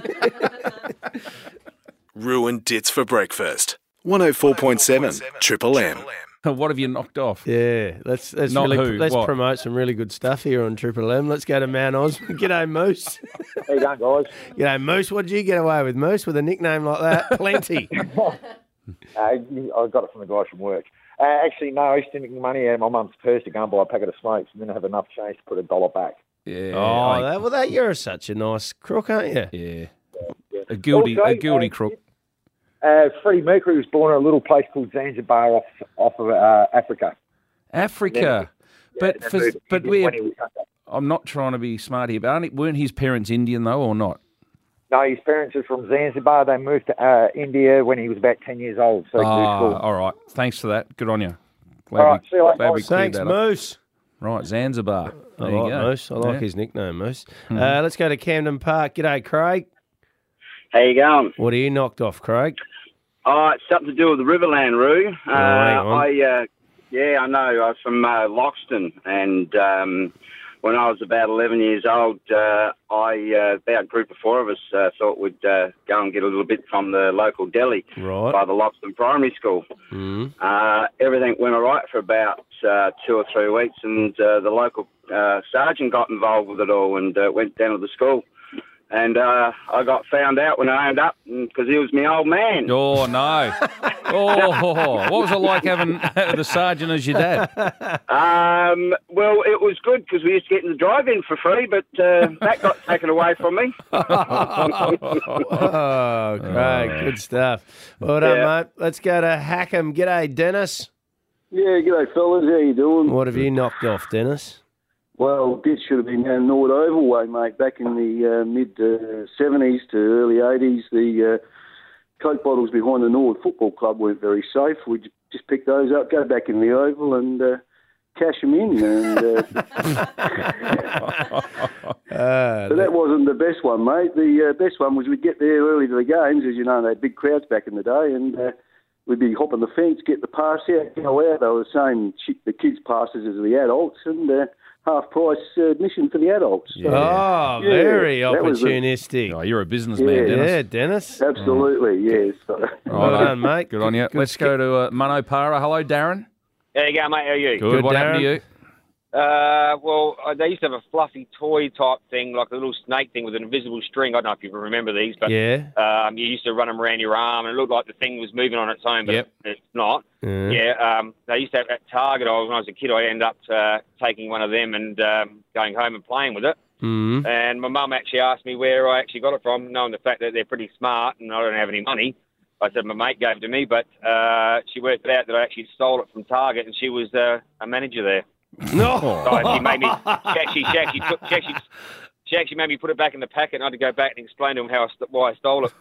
Ruined Dits for breakfast. one oh four point seven Triple M. What have you knocked off? Yeah, let's let's Not really who, let's what? promote some really good stuff here on Triple M. Let's go to Mount Osmond. G'day, Moose. How you going, guys? G'day, Moose. What did you get away with, Moose? With a nickname like that? Plenty. Uh, I got it from the guys from work. Uh, actually, no, I used to nick money out of my mum's purse to go and buy a packet of smokes and then have enough change to put a dollar back. Yeah. Oh, I- that, well, that you're such a nice crook, aren't you? yeah. A guilty, Also, a guilty uh, crook. Uh, Freddie Mercury was born in a little place called Zanzibar off, off of uh, Africa. Africa. but Yeah, for, moved but when we, he was younger. I'm not trying to be smart here, but aren't, weren't his parents Indian though, or not? No, his parents are from Zanzibar. They moved to uh, India when he was about ten years old. So he could do Ah, school. all right. Thanks for that. Good on you. Glad All right, we, see you later, glad we guys. cleared Thanks, that up. Moose. Right, Zanzibar. I There you like go. Moose. I like Yeah. Mm-hmm. his nickname, Moose. Uh, let's go to Camden Park. G'day, Craig. How you going? What are you knocked off, Craig? Oh, it's something to do with the Riverland, Roo. Uh, hang on. I, uh, yeah, I know. I was from uh, Loxton, and um, when I was about eleven years old, uh, I, uh, about a group of four of us, uh, thought we'd uh, go and get a little bit from the local deli Right. by the Loxton Primary School. Mm. Uh, everything went all right for about uh, two or three weeks, and uh, the local uh, sergeant got involved with it all and uh, went down to the school. And uh, I got found out when I owned up because he was my old man. Oh, no. Oh, what was it like having the sergeant as your dad? Um, well, it was good because we used to get in the drive-in for free, but uh, that got taken away from me. Oh, Craig, good stuff. Well done, Yeah. mate. Let's go to Hackham. G'day, Dennis. Yeah, g'day fellas, how you doing? What have you knocked off, Dennis? Well, this should have been down Nord Oval way, mate, back in the uh, mid-seventies to early eighties. The uh, Coke bottles behind the Nord Football Club weren't very safe. We j- just pick those up, go back in the Oval and uh, cash them in. And, uh, Uh, but that wasn't the best one, mate. The uh, best one was we'd get there early to the games. As you know, they had big crowds back in the day, and uh, we'd be hopping the fence, get the pass out, go out. They were the same shit, the kids' passes as the adults, and uh, half price uh, admission for the adults. So, Oh, yeah, very that was the- opportunistic. Oh, you're a businessman, Yeah. Dennis. Yeah, Dennis. Absolutely, yes. So, Well done, mate. Good on you. Good Let's sk- go to uh, Mono Para. Hello, Darren. There you go, mate. How are you? Good. What happened to you? Uh, well, uh, they used to have a fluffy toy type thing, like a little snake thing with an invisible string. I don't know if you remember these, but Yeah. um, you used to run them around your arm, and it looked like the thing was moving on its own, but Yep. it's not. Yeah. Yeah, um, they used to have at Target. I, when I was a kid, I ended up uh, taking one of them and um, going home and playing with it. Mm. And my mum actually asked me where I actually got it from, knowing the fact that they're pretty smart and I don't have any money. I said my mate gave it to me, but uh, she worked it out that I actually stole it from Target, and she was uh, a manager there. No. So she made me. She actually, she actually, took, she actually, she actually made me put it back in the packet, and I had to go back and explain to them how I, st- why I stole it.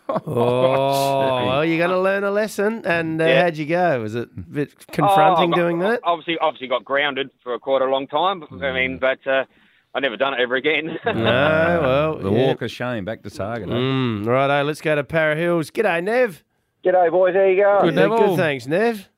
Oh, well, you got to learn a lesson. And uh, Yeah. how'd you go? Was it a bit confronting Oh, I got- doing that? Obviously, obviously got grounded for quite a long time. But, I mean, but uh, I never done it ever again. No, well, The yeah. walk of shame. Back to Target. eh? Mm, righto, let's go to Para Hills. G'day, Nev. G'day, boys. How you going? Good, Neville. yeah, good thanks, Nev.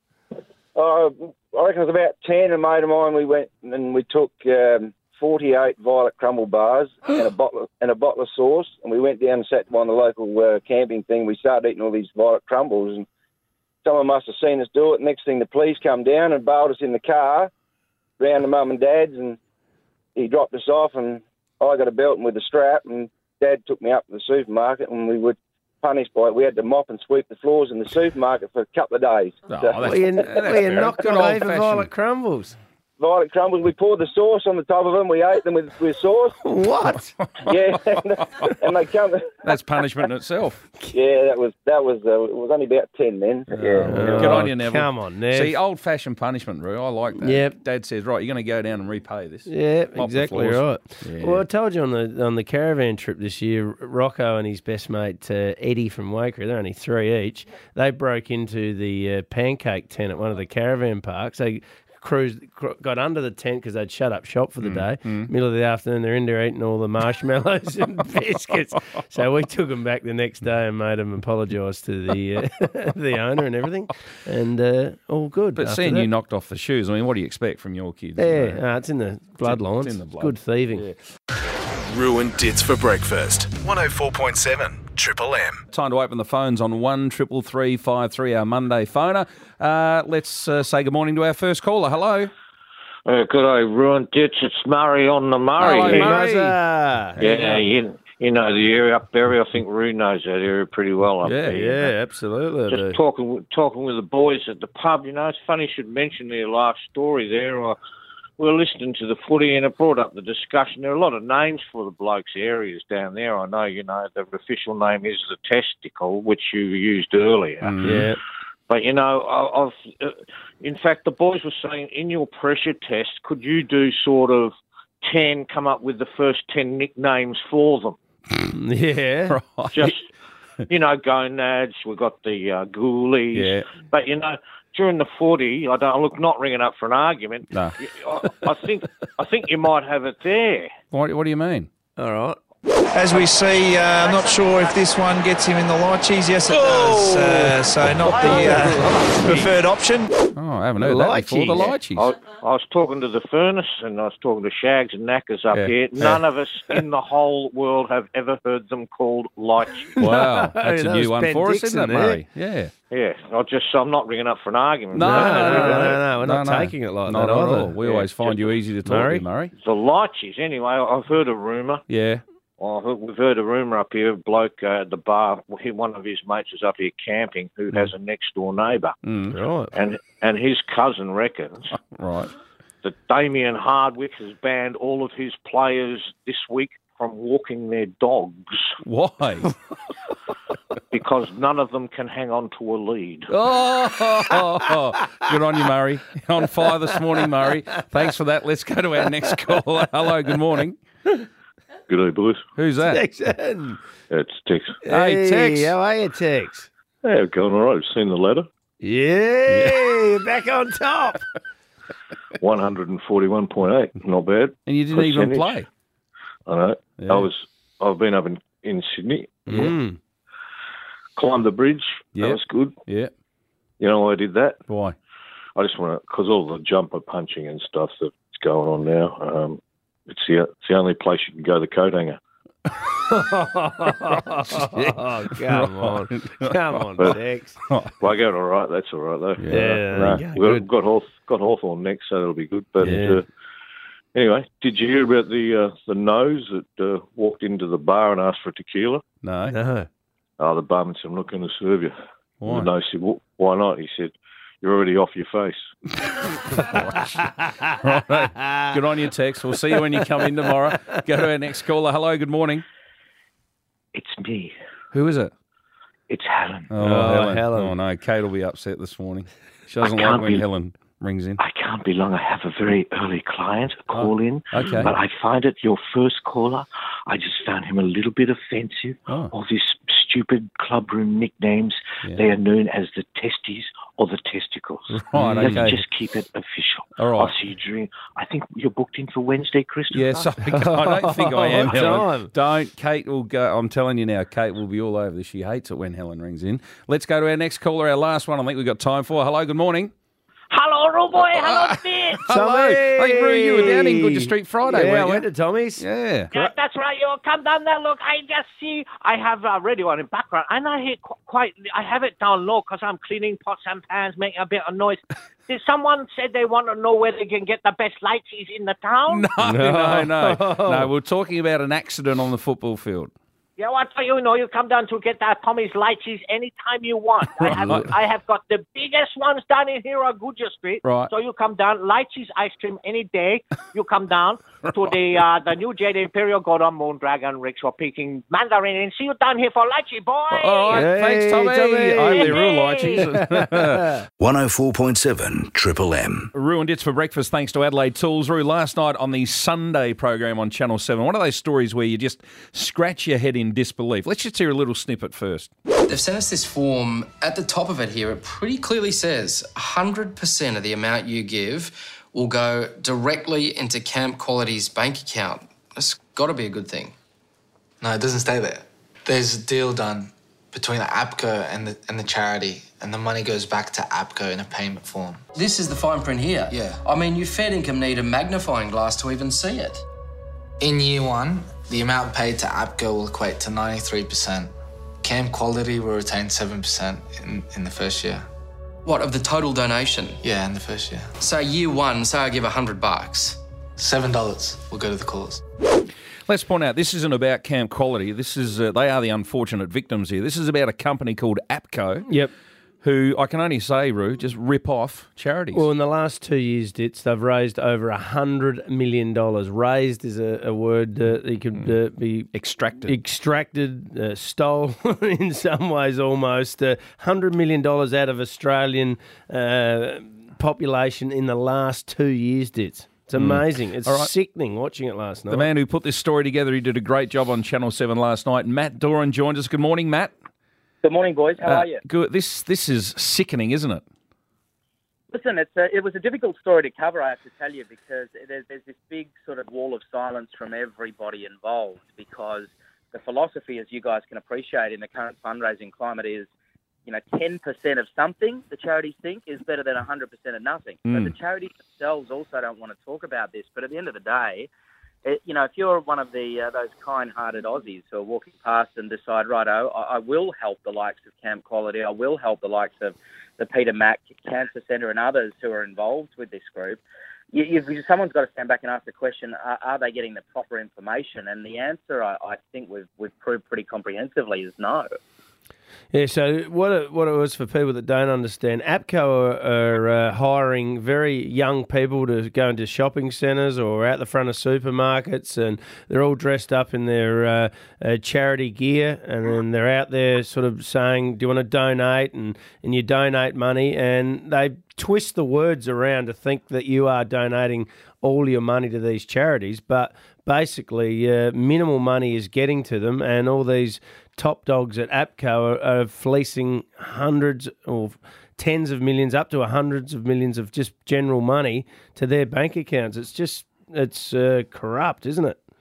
Uh, I reckon I was about ten, a mate of mine, we went and we took um, forty-eight Violet Crumble bars and a bottle of, and a bottle of sauce, and we went down and sat on the local uh, camping thing. We started eating all these Violet Crumbles, and someone must have seen us do it. Next thing, the police come down and bailed us in the car, round to mum and dad's, and he dropped us off, and I got a belt with a strap, and Dad took me up to the supermarket, and we were punished by it. We had to mop and sweep the floors in the supermarket for a couple of days. Oh, So- that's- Well, you, that's well, you fair. knocked Good on over old-fashioned. Violet Crumbles. Violet Crumbles, we poured the sauce on the top of them. We ate them with, with sauce. What? Yeah, and, and they come. That's punishment in itself. Yeah, that was that was. Uh, it was only about ten then. Yeah. Good on you, Neville. Come on, Nev. See, old-fashioned punishment, Roo. I like that. Yep. Dad says, right, you're going to go down and repay this. Yeah, Mop the exactly floors. right. Yeah. Well, I told you on the on the caravan trip this year, Rocco and his best mate uh, Eddie from Waker, they're only three each. They broke into the uh, pancake tent at one of the caravan parks. They cruised, cr- got under the tent because they'd shut up shop for the day. Middle of the afternoon, they're in there eating all the marshmallows and biscuits. So we took them back the next day and made them apologise to the uh, the owner and everything, and uh, all good. But after seeing that. you knocked off the shoes, I mean, what do you expect from your kids? Yeah, no, it's in the bloodlines. It's in the blood. Good thieving. Ruined Dits for breakfast. one oh four point seven Triple M. Time to open the phones on one triple three five three, our Monday phoner. Uh, let's uh, say good morning to our first caller. Hello. Uh, good day, Ruined Dits. It's Murray on the Murray. Hello, here. Murray. Yeah, you, you know the area up there. I think Roo knows that area pretty well up Yeah, there. yeah, absolutely. I do. Just talking with- talking with the boys at the pub, you know, it's funny you should mention their last story there. I, we were listening to the footy and it brought up the discussion. There are a lot of names for the blokes' areas down there. I know, you know, the official name is the testicle, which you used earlier. Yeah. But, you know, I- I've, uh, in fact, the boys were saying in your pressure test, could you do sort of ten, come up with the first ten nicknames for them? Yeah. Right. Just, you know, gonads, we've got the uh, ghoulies. Yeah. But, you know, during the footy, I don't look, not ringing up for an argument. No. I, I think I think you might have it there. What, what do you mean? All right. As we see, uh, I'm not sure if this one gets him in the lychees. Yes, it does. Uh, so not the uh, preferred option. Oh, I haven't heard that before. The lychees. I, I was talking to the furnace and I was talking to Shags and Knackers up Yeah. here. None of us in the whole world have ever heard them called lychees. Wow, that's That a new was one Ben for us, Dixon isn't it, there. Murray? Yeah. Yeah, I just I'm not ringing up for an argument. No, No, no, no, no, no, no, we're not no, no. taking it like Not that at either. all. We Yeah, always find just- you easy to talk Murray? to, Murray. The lychees, anyway. I've heard a rumour. Yeah. Well, I've heard- we've heard a rumour up here. A bloke uh, at the bar, he- one of his mates is up here camping, who has a next door neighbour, Mm. Right. and and his cousin reckons Right. that Damien Hardwick has banned all of his players this week from walking their dogs Why? because none of them can hang on to a lead. Oh, good on you, Murray. On fire this morning, Murray. Thanks for that. Let's go to our next caller. Hello, good morning. Good day, boys. Who's that? Jackson. It's Tex. Hey, Tex. How are you, Tex? Hey, going all right. Seen the ladder? Yeah, back on top. one forty-one point eight. Not bad. And you didn't even Percentage. play. I know. Yeah. I was. I've been up in, in Sydney. Mm. Climbed the bridge. Yeah. That was good. Yeah. You know why I did that? Why? I just want to, because all the jumper punching and stuff that's going on now, um, it's the it's the only place you can go, the coat hanger. Oh, come on. Come on, But- Dex. Well, I go all right. That's all right, though. Yeah, Uh, there no, you go. we've got, Good. got, Hawth, got Hawthorn next, so that'll be good. But Yeah. uh, anyway, did you hear about the uh, the nose that uh, walked into the bar and asked for a tequila? No. No. Oh, the barman said, I'm not going to serve you. Why? And the nose said, well, why not? He said, you're already off your face. Right. Good on you, Tex. We'll see you when you come in tomorrow. Go to our next caller. Hello, good morning. It's me. Who is it? It's Helen. Oh, Oh, Helen. Helen. Oh, no. Kate will be upset this morning. She doesn't I like can't when be- Helen rings in. I can't be long. I have a very early client call in. okay. But I find it, your first caller, I just found him a little bit offensive. Oh. All these stupid clubroom nicknames. Yeah. They are known as the testes or the testicles. Right, Let's okay. just keep it official. All right. I'll see you during, I think you're booked in for Wednesday, Christopher. Yes, I, think, I don't think I am, What Helen. time? Don't. Kate will go. I'm telling you now, Kate will be all over this. She hates it when Helen rings in. Let's go to our next caller, our last one I think we've got time for. Hello, good morning. Hello, Rude Boy. Hello, Sid. Hello. I think, Roo, you were down in Good to Street Friday, Yeah, I weren't went you? to Tommy's. Yeah. Yeah, that's right. You come down there. Look, I just see. I have a radio on in the background, and I hear qu- quite. I have it down low because I'm cleaning pots and pans, making a bit of noise. Did someone say they want to know where they can get the best lighties in the town? No, no, no. No, we're talking about an accident on the football field. Yeah, well, you, you know, you come down to get that Tommy's lighties anytime you want. I have, Right. I have got the biggest ones down in here on Goodger Street. Right. So you come down, lighties ice cream any day. You come down to the uh, the new J D Imperial Gordon Moon Dragon Rickshaw Peking Mandarin and see you down here for lychee, boy. All right, Hey, thanks, Tommy. Tommy. I hope they're real lighties. one oh four point seven Triple M. Ruined It's for breakfast thanks to Adelaide Tools. Roo, last night on the Sunday program on Channel seven, one of those stories where you just scratch your head in disbelief. Let's just hear a little snippet first. They've sent us this form. At the top of it here, it pretty clearly says one hundred percent of the amount you give will go directly into Camp Quality's bank account. That's got to be a good thing. No, it doesn't stay there. There's a deal done between the APCO and the, and the charity, and the money goes back to APCO in a payment form. This is the fine print here. Yeah. I mean, you fair income need a magnifying glass to even see it. In year one, the amount paid to APCO will equate to ninety-three percent. Camp Quality will retain seven percent in, in the first year. What, of the total donation? Yeah, in the first year. So year one, say I give a hundred bucks. Seven dollars will go to the cause. Let's point out, this isn't about Camp Quality. This is uh, they are the unfortunate victims here. This is about a company called APCO. Yep. Who I can only say, Roo, just rip off charities. Well, in the last two years, Ditz, they've raised over one hundred million dollars. Raised is a, a word uh, that could uh, be extracted, extracted, uh, stole in some ways almost. Uh, one hundred million dollars out of Australian uh, population in the last two years, Ditz. It's amazing. It's All right. sickening watching it last night. The man who put this story together, he did a great job on Channel seven last night. Matt Doran joined us. Good morning, Matt. Good morning, boys. How Uh, are you? Good. This this is sickening, isn't it? Listen, it's a, it was a difficult story to cover, I have to tell you, because there's, there's this big sort of wall of silence from everybody involved, because the philosophy, as you guys can appreciate in the current fundraising climate, is, you know, ten percent of something, the charities think, is better than one hundred percent of nothing. Mm. But the charities themselves also don't want to talk about this, but at the end of the day, it, you know, if you're one of the uh, those kind-hearted Aussies who are walking past and decide, righto, I, I will help the likes of Camp Quality, I will help the likes of the Peter Mac Cancer Centre and others who are involved with this group, you, you've, someone's got to stand back and ask the question, are, are they getting the proper information? And the answer, I, I think we've, we've proved pretty comprehensively, is no. Yeah, so what it, what it was for people that don't understand, APCO are, are uh, hiring very young people to go into shopping centres or out the front of supermarkets, and they're all dressed up in their uh, uh, charity gear, and then they're out there sort of saying, do you want to donate? And, and you donate money, and they twist the words around to think that you are donating all your money to these charities, but basically uh, minimal money is getting to them, and all these top dogs at APCO are, are fleecing hundreds or tens of millions, up to hundreds of millions of just general money to their bank accounts. It's just, it's uh, corrupt, isn't it?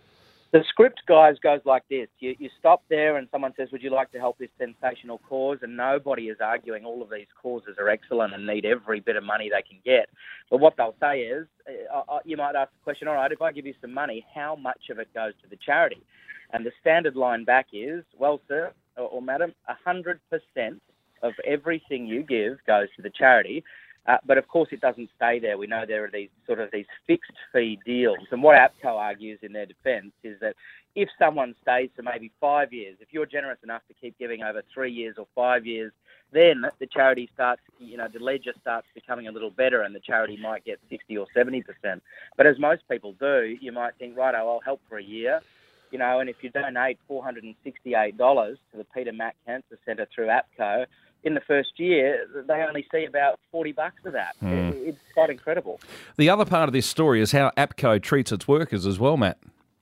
The script, guys, goes like this. You, you stop there and someone says, would you like to help this sensational cause? And nobody is arguing all of these causes are excellent and need every bit of money they can get. But what they'll say is, uh, uh, you might ask the question, all right, if I give you some money, how much of it goes to the charity? And the standard line back is, well, sir or, or madam, one hundred percent of everything you give goes to the charity. Uh, but of course, it doesn't stay there. We know there are these sort of these fixed fee deals. And what APCO argues in their defence is that if someone stays for maybe five years, if you're generous enough to keep giving over three years or five years, then the charity starts, you know, the ledger starts becoming a little better and the charity might get sixty or seventy percent. But as most people do, you might think, right, I'll help for a year. You know, and if you donate four hundred sixty-eight dollars to the Peter Mac Cancer Centre through APCO, in the first year, they only see about forty bucks of that. Mm. It, it's quite incredible. The other part of this story is how APCO treats its workers as well, Matt.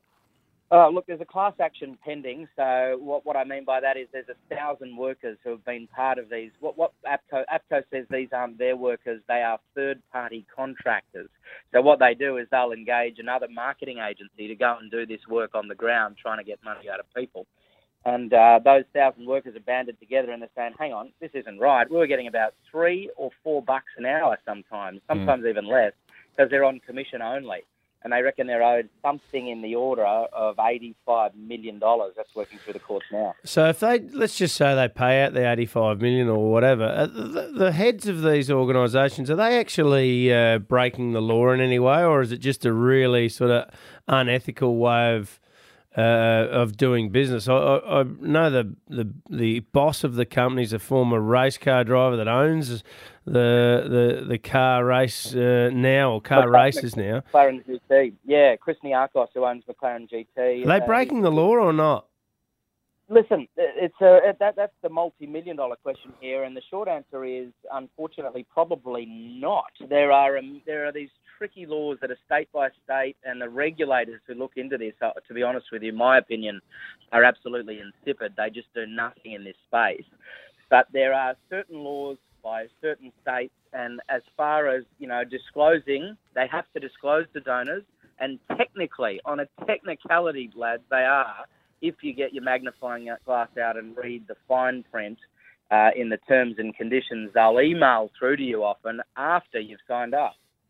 Uh, look, there's a class action pending. So what, what I mean by that is there's a thousand workers who have been part of these. What, what APCO, APCO says these aren't their workers, they are third-party contractors. So what they do is they'll engage another marketing agency to go and do this work on the ground, trying to get money out of people. And uh, those thousand workers are banded together and they're saying, hang on, this isn't right. We were getting about three or four bucks an hour sometimes, sometimes mm. even less, because they're on commission only. And they reckon they're owed something in the order of eighty-five million dollars. That's working through the courts now. So if they, let's just say they pay out the eighty-five million dollars or whatever, the, the heads of these organisations, are they actually uh, breaking the law in any way, or is it just a really sort of unethical way of Uh, of doing business? I, I, I know the, the the boss of the company is a former race car driver that owns the the the car race uh, now or car McLaren, races now. McLaren G T, yeah, Chris Niarchos, who owns McLaren G T. Are they uh, breaking the law or not? Listen, it's a that that's the multi-million dollar question here, and the short answer is unfortunately probably not. There are um, there are these tricky laws that are state by state, and the regulators who look into this, uh, to be honest with you, my opinion, are absolutely insipid. They just do nothing in this space. But there are certain laws by certain states, and as far as, you know, disclosing, they have to disclose to donors, and technically, on a technicality, lads, they are, if you get your magnifying glass out and read the fine print uh, in the terms and conditions, they'll email through to you often after you've signed up.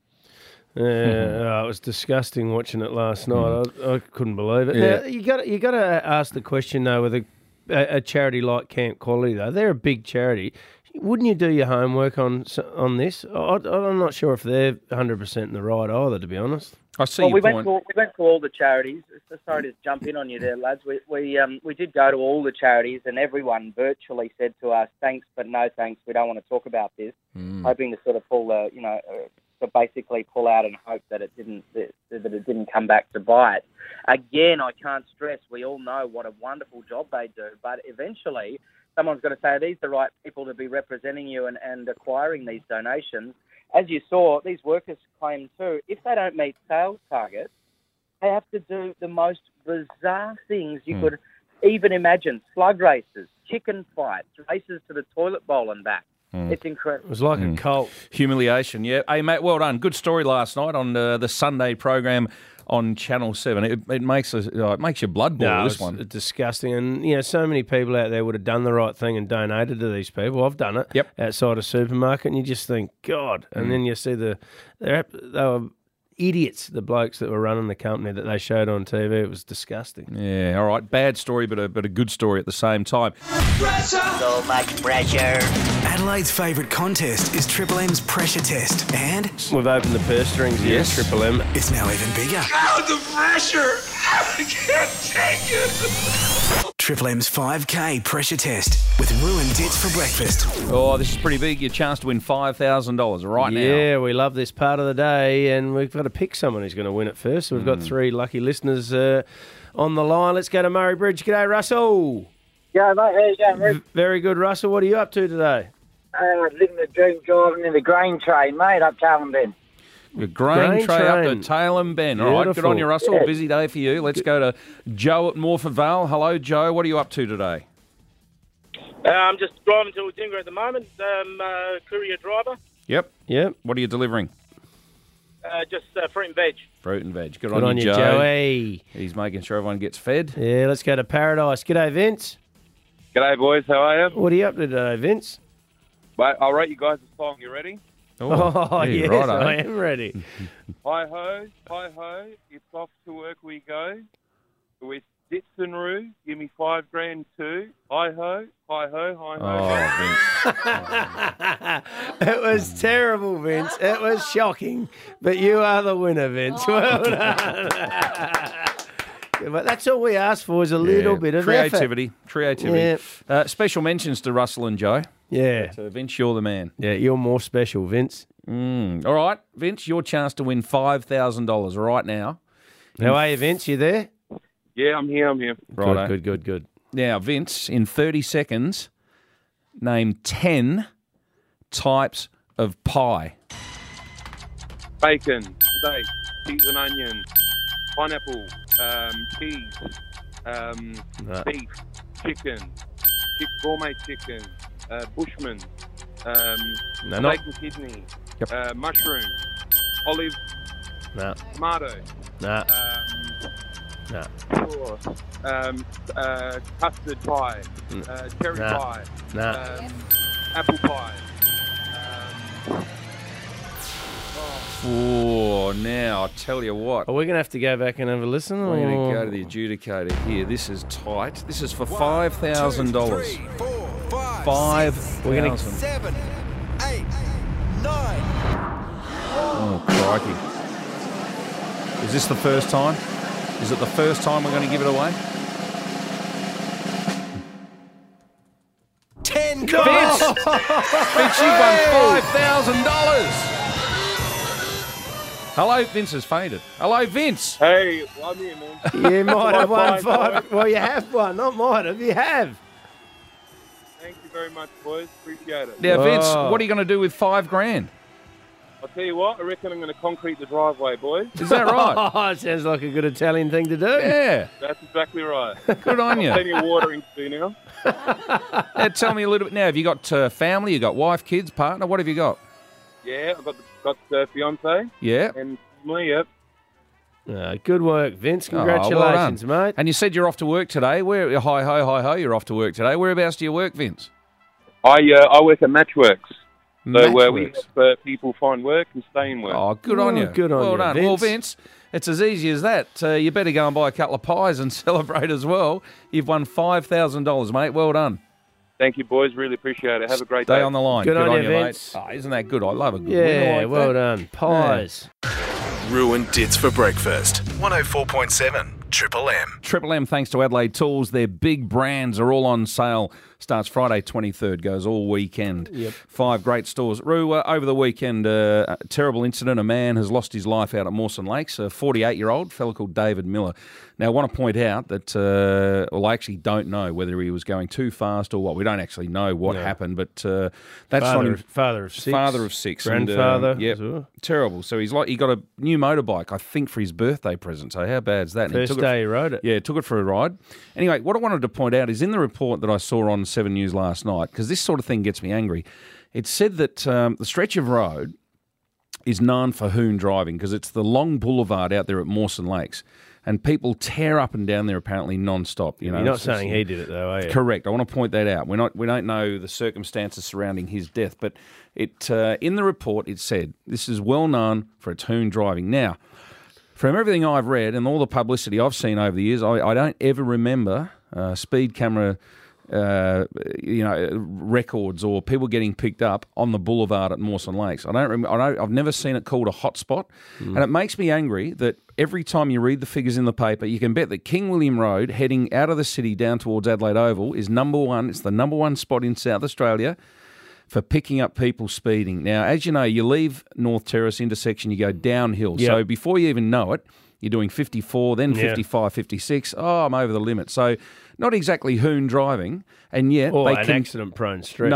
Yeah, oh, it was disgusting watching it last night. Mm. I, I couldn't believe it. Yeah. Now, you got you got to ask the question though, with a, a, a charity like Camp Quality, though, they're a big charity. Wouldn't you do your homework on on this? I, I'm not sure if they're one hundred percent in the right either, to be honest. I see well, your we point. Went to, all- we went to all the charities. So sorry to jump in on you there, lads. We we um we did go to all the charities, and everyone virtually said to us, "Thanks, but no thanks. We don't want to talk about this." Mm. Hoping to sort of pull the, you know, uh, to basically pull out and hope that it didn't that that it didn't come back to bite. Again, I can't stress. We all know what a wonderful job they do, but eventually, someone's got to say, are these the right people to be representing you and, and acquiring these donations? As you saw, these workers claim too, if they don't meet sales targets, they have to do the most bizarre things you Mm. could even imagine. Slug races, chicken fights, races to the toilet bowl and back. Mm. It's incredible. It was like a cult. Humiliation, yeah. Hey, mate, well done. Good story last night on uh, the Sunday program on Channel seven. It, it makes us, uh, it makes your blood boil, No, this it's one. disgusting. And, you know, so many people out there would have done the right thing and donated to these people. I've done it yep. outside a supermarket, and you just think, God. And Mm. then you see the, they're, they were idiots, the blokes that were running the company that they showed on T V. It was disgusting. Yeah, all right. Bad story, but a, but a good story at the same time. So much pressure. Adelaide's favourite contest is Triple M's pressure test, and we've opened the purse strings here. Yes. Triple M. It's now even bigger. God, the pressure! I can't take it. Triple M's five K pressure test with ruined dits for breakfast. Oh, this is pretty big. Your chance to win five thousand dollars right now. Yeah, we love this part of the day, and we've got to pick someone who's going to win it first. So we've got Mm. three lucky listeners uh, on the line. Let's go to Murray Bridge. G'day, Russell. Yeah, mate, how you going, Rick? V- very good, Russell. What are you up to today? Uh, living the dream, driving in the grain train, mate, up Tailem Bend. The grain, Grain tray up to train. Tailem Bend. All right, good Beautiful. on you, Russell. Yeah. Busy day for you. Let's go to Joe at Morpeth Vale. Hello, Joe. What are you up to today? Uh, I'm just driving to Wodonga at the moment. Um, uh, courier driver. Yep. Yep. What are you delivering? Uh, just uh, fruit and veg. Fruit and veg. Good, Good on you, Joe. Joey. He's making sure everyone gets fed. Yeah, let's go to Paradise. G'day, Vince. G'day, boys. How are you? What are you up to today, Vince? Mate, I'll rate you guys a song. You ready? Oh, yes, righto. I am ready. Hi ho, hi ho, it's off to work we go. With Dits and Roo, give me five grand too. Hi ho, hi ho, hi ho. Oh, It was terrible, Vince. It was shocking. But you are the winner, Vince. Well done. But that's all we asked for is a little Yeah, bit of creativity. effort. Creativity. Yeah. Uh, special mentions to Russell and Joe. Yeah. So, Vince, you're the man. Yeah, you're more special, Vince. Mm. All right, Vince, your chance to win five thousand dollars right now. How are you, Vince? You there? Yeah, I'm here, I'm here. Righto. Good, good, good. Now, Vince, in thirty seconds, name ten types of pie. Bacon, steak, cheese and onion, pineapple, um, cheese, um, No. beef, chicken, chick, gourmet chicken, uh, bushman, um, No, not- steak and kidney, Yep. uh, mushroom, olive, No. tomato, No. um, No. oh, um, uh, custard pie, Mm. uh, cherry No. pie, No. um, apple pie. Um, Oh, now, I tell you what. Are we going to have to go back and have a listen? We're going or- to go to the adjudicator here. This is tight. This is for five thousand dollars. Five We're gonna- thousand. Seven, eight, nine. Oh, crikey. Is this the first time? Is it the first time we're going to give it away? Ten Vince! goals. Vince, you've won five thousand dollars. Hello, Vince has fainted. Hello, Vince. Hey, I'm here, man. You might have won Five, five. boys. Well, you have won. Not might have. You have. Thank you very much, boys. Appreciate it. Now, Vince, Oh. what are you going to do with five grand? I'll tell you what, I reckon I'm going to concrete the driveway, boys. Is that right? Oh, it sounds like a good Italian thing to do. Yeah. That's exactly right. Good on you. Plenty of watering to do now. Now, tell me a little bit now. Have you got uh, family? You got wife, kids, partner? What have you got? Yeah, I've got got uh, fiance Yeah. and family. Yep. Uh, good work, Vince. Oh, well done. Congratulations, mate. And you said you're off to work today. Where? Hi ho, hi ho. You're off to work today. Whereabouts do you work, Vince? I uh, I work at Matchworks. So uh, we Matchworks. help uh, people find work and stay in work. Oh, good on Oh, you. good on well you, done. Vince. Well, Vince, it's as easy as that. Uh, you better go and buy a couple of pies and celebrate as well. You've won five thousand dollars, mate. Well done. Thank you, boys. Really appreciate it. Have a great Stay day. on the line. Good on you, you, Vince. mate. Oh, isn't that good? I love a good winner Yeah, like well that. done. Pies. Ruined Dits for breakfast. one oh four point seven Triple M. Triple M, thanks to Adelaide Tools. Their big brands are all on sale. Starts Friday twenty-third, goes all weekend. Yep. Five great stores. Roo, uh, over the weekend, uh, a terrible incident. A man has lost his life out at Mawson Lakes, a forty-eight-year-old fellow called David Miller. Now, I want to point out that, uh, well, I actually don't know whether he was going too fast or what. We don't actually know what No. happened, but uh, that's Father, not... of, father of six. Father of six. and, Grandfather. um, yep, as well. terrible. So he's like he got a new motorbike, I think, for his birthday present. So how bad's that? And he First took it- day he rode it. Yeah, took it for a ride. Anyway, what I wanted to point out is in the report that I saw on Seven News last night, because this sort of thing gets me angry. It said that um, the stretch of road is known for hoon driving because it's the long boulevard out there at Mawson Lakes. And people tear up and down there apparently non-stop. You know, You're not It's just- saying he did it, though, are you? Correct. I want to point that out. We're not. We don't know the circumstances surrounding his death, but it uh, in the report it said this is well known for its hoon driving. Now, from everything I've read and all the publicity I've seen over the years, I, I don't ever remember uh, speed camera, uh, you know, records or people getting picked up on the boulevard at Mawson Lakes. I don't. Rem- I don't I've never seen it called a hotspot, and it makes me angry that every time you read the figures in the paper, you can bet that King William Road, heading out of the city down towards Adelaide Oval, is number one. It's the number one spot in South Australia for picking up people speeding. Now, as you know, you leave North Terrace intersection, you go downhill. Yep. So before you even know it, you're doing fifty-four, then Yeah. fifty-five, fifty-six. Oh, I'm over the limit. So not exactly hoon driving, and yet Or they an can... accident-prone stretch. No,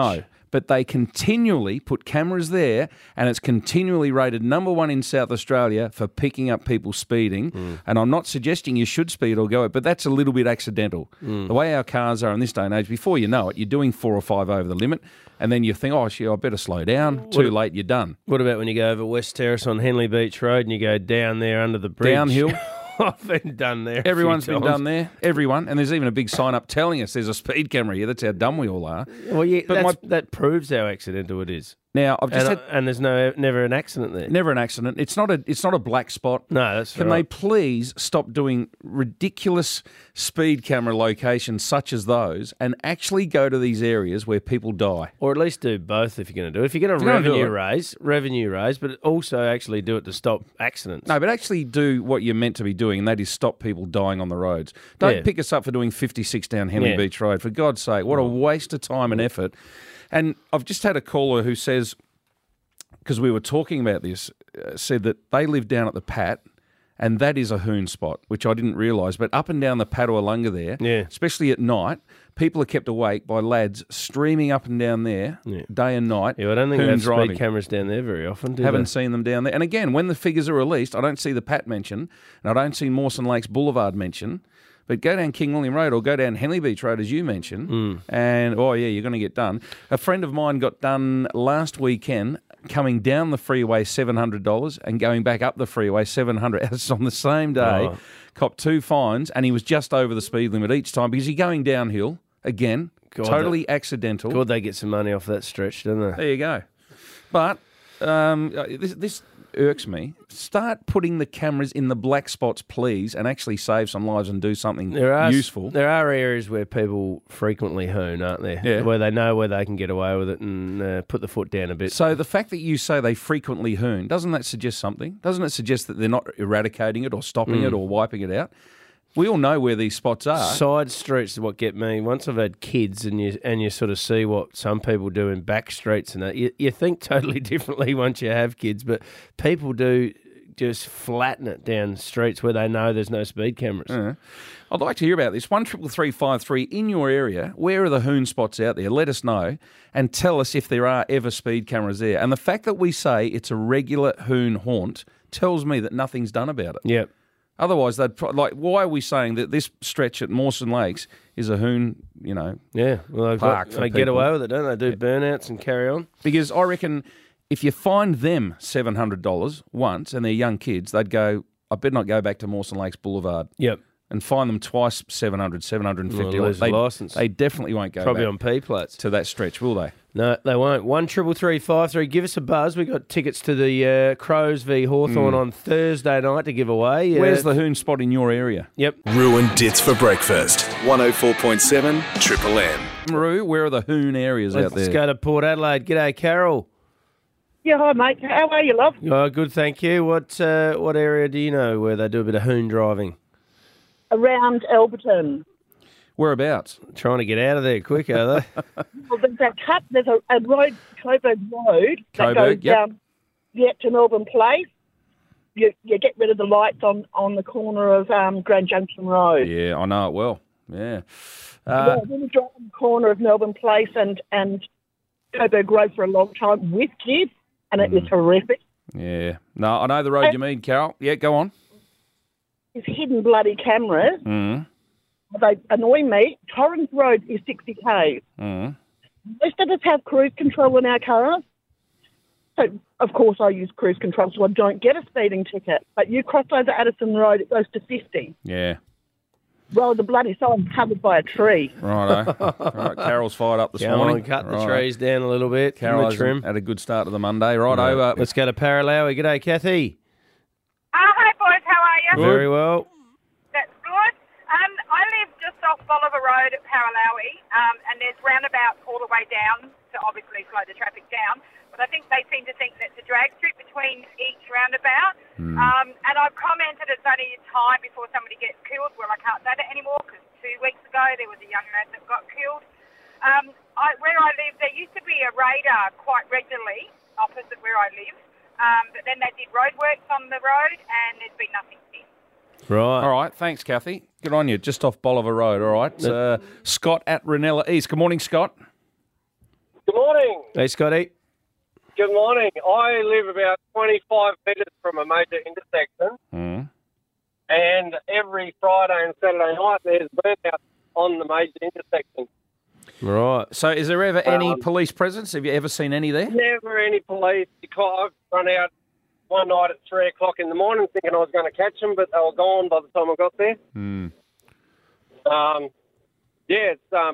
but they continually put cameras there, and it's continually rated number one in South Australia for picking up people speeding. Mm. And I'm not suggesting you should speed or go it, but that's a little bit accidental. Mm. The way our cars are in this day and age, before you know it, you're doing four or five over the limit, and then you think, oh, shit, I better slow down. Too What- late, you're done. What about when you go over West Terrace on Henley Beach Road and you go down there under the bridge? Downhill. I've been done there. a few Everyone's been times. done there. Everyone. And there's even a big sign up telling us there's a speed camera here. That's how dumb we all are. Well, yeah, But that's, that proves how accidental it is. Now, I've just and, had... and there's no never an accident there. Never an accident. It's not a it's not a black spot. No, that's Can right. they please stop doing ridiculous speed camera locations such as those and actually go to these areas where people die? Or at least do both if you're going to do it. If you're going If to you're gonna do revenue it- raise, revenue raise, but also actually do it to stop accidents. No, but actually do what you're meant to be doing, and that is stop people dying on the roads. Don't Yeah. pick us up for doing fifty-six down Henley Yeah. Beach Road. For God's sake, what a waste of time and effort. And I've just had a caller who says, because we were talking about this, uh, said that they live down at the Pat, and that is a hoon spot, which I didn't realise. But up and down the Patualunga there, Yeah. especially at night, people are kept awake by lads streaming up and down there day and night. Yeah, I don't think hoon they have driving. speed cameras down there very often, do Haven't they? seen them down there. And again, when the figures are released, I don't see the Pat mention, and I don't see Mawson Lakes Boulevard mention. But go down King William Road or go down Henley Beach Road, as you mentioned, Mm. and, oh, yeah, you're going to get done. A friend of mine got done last weekend coming down the freeway seven hundred dollars and going back up the freeway seven hundred dollars. It's on the same day. Oh. Copped two fines, and he was just over the speed limit each time because he's going downhill again, God, totally that- accidental. God, they get some money off that stretch, don't they? There you go. But um, this, this irks me. Start putting the cameras in the black spots, please, and actually save some lives and do something There are useful. There are areas where people frequently hoon, aren't there? Yeah. Where they know where they can get away with it and uh, put the foot down a bit. So the fact that you say they frequently hoon, doesn't that suggest something? Doesn't it suggest that they're not eradicating it or stopping Mm. it or wiping it out? We all know where these spots are. Side streets is what get me. Once I've had kids and you and you sort of see what some people do in back streets and that, you, you think totally differently once you have kids, but people do just flatten it down streets where they know there's no speed cameras. Yeah. I'd like to hear about this. One triple three five three in your area. Where are the hoon spots out there? Let us know and tell us if there are ever speed cameras there. And the fact that we say it's a regular hoon haunt tells me that nothing's done about it. Yep. Otherwise, they'd pro- like. Why are we saying that this stretch at Mawson Lakes is a hoon? You know, Yeah, well, they've park got, for they get people? away with it, don't they? Do burnouts and carry on. Because I reckon if you find them seven hundred dollars once and they're young kids, they'd go, I better not go back to Mawson Lakes Boulevard. Yep. And fine them twice seven hundred, seven hundred fifty. Well, lose the they, licence. they definitely won't go Probably back on P plates to that stretch, will they? No, they won't. One triple three five three. Give us a buzz. We got tickets to the uh, Crows v Hawthorn Mm. on Thursday night to give away. Uh, Where's the hoon spot in your area? Yep. Ruined Dits for breakfast. one oh four point seven Triple M. Maru, where are the hoon areas Let's out there? go to Port Adelaide. G'day, Carol. Yeah, hi mate. How are you, love? Oh, good, thank you. What uh, what area do you know where they do a bit of hoon driving? Around Alberton. Whereabouts? Trying to get out of there quick, are they? Well, there's a cut. There's a, a road, Coburg Road, that Coburg, goes yep. down, yeah, to Melbourne Place. You you get rid of the lights on, on the corner of um, Grand Junction Road. Yeah, I know it well. Yeah. yeah, Uh, I've been driving on the corner of Melbourne Place and and Coburg Road for a long time with kids, and it is Mm. horrific. yeah. No, I know the road you mean, Carol. Yeah, go on. It's hidden bloody cameras. Mm. They annoy me. Torrens Road is sixty k. Mm. Most of us have cruise control in our cars. So, of course, I use cruise control so I don't get a speeding ticket. But you cross over Addison Road, it goes to fifty. Yeah. Roll the bloody sign covered by a tree. Righto. All right, Carol's fired up this Come morning. on, cut the Right. trees down a little bit. Carol the has trim. had a good start to the Monday. Righto. Yeah. Uh, Let's go to Paralowie. G'day, Kathy. Uh, hi, boys. How are you? Very well. That's good. Um, I live just off Bolivar Road at Paralowie, um, and there's roundabouts all the way down to obviously slow the traffic down. But I think they seem to think that's a drag strip between each roundabout. Mm. Um, and I've commented it's only a time before somebody gets killed. Well, I can't say that anymore because two weeks ago there was a young man that got killed. Um, I, where I live, there used to be a radar quite regularly opposite where I live. Um, but then they did roadworks on the road and there's been nothing since. Right. All right. Thanks, Kathy. Good on you. Just off Bolivar Road. All right. Uh, Scott at Ranella East. Good morning, Scott. Good morning. Hey, Scotty. Good morning. I live about twenty-five metres from a major intersection, Mm. and every Friday and Saturday night there's burnout on the major intersection. Right. So is there ever any Um, police presence? Have you ever seen any there? Never any police, because I've run out one night at three o'clock in the morning thinking I was going to catch them, but they were gone by the time I got there. Mm. Um, yeah, it's um,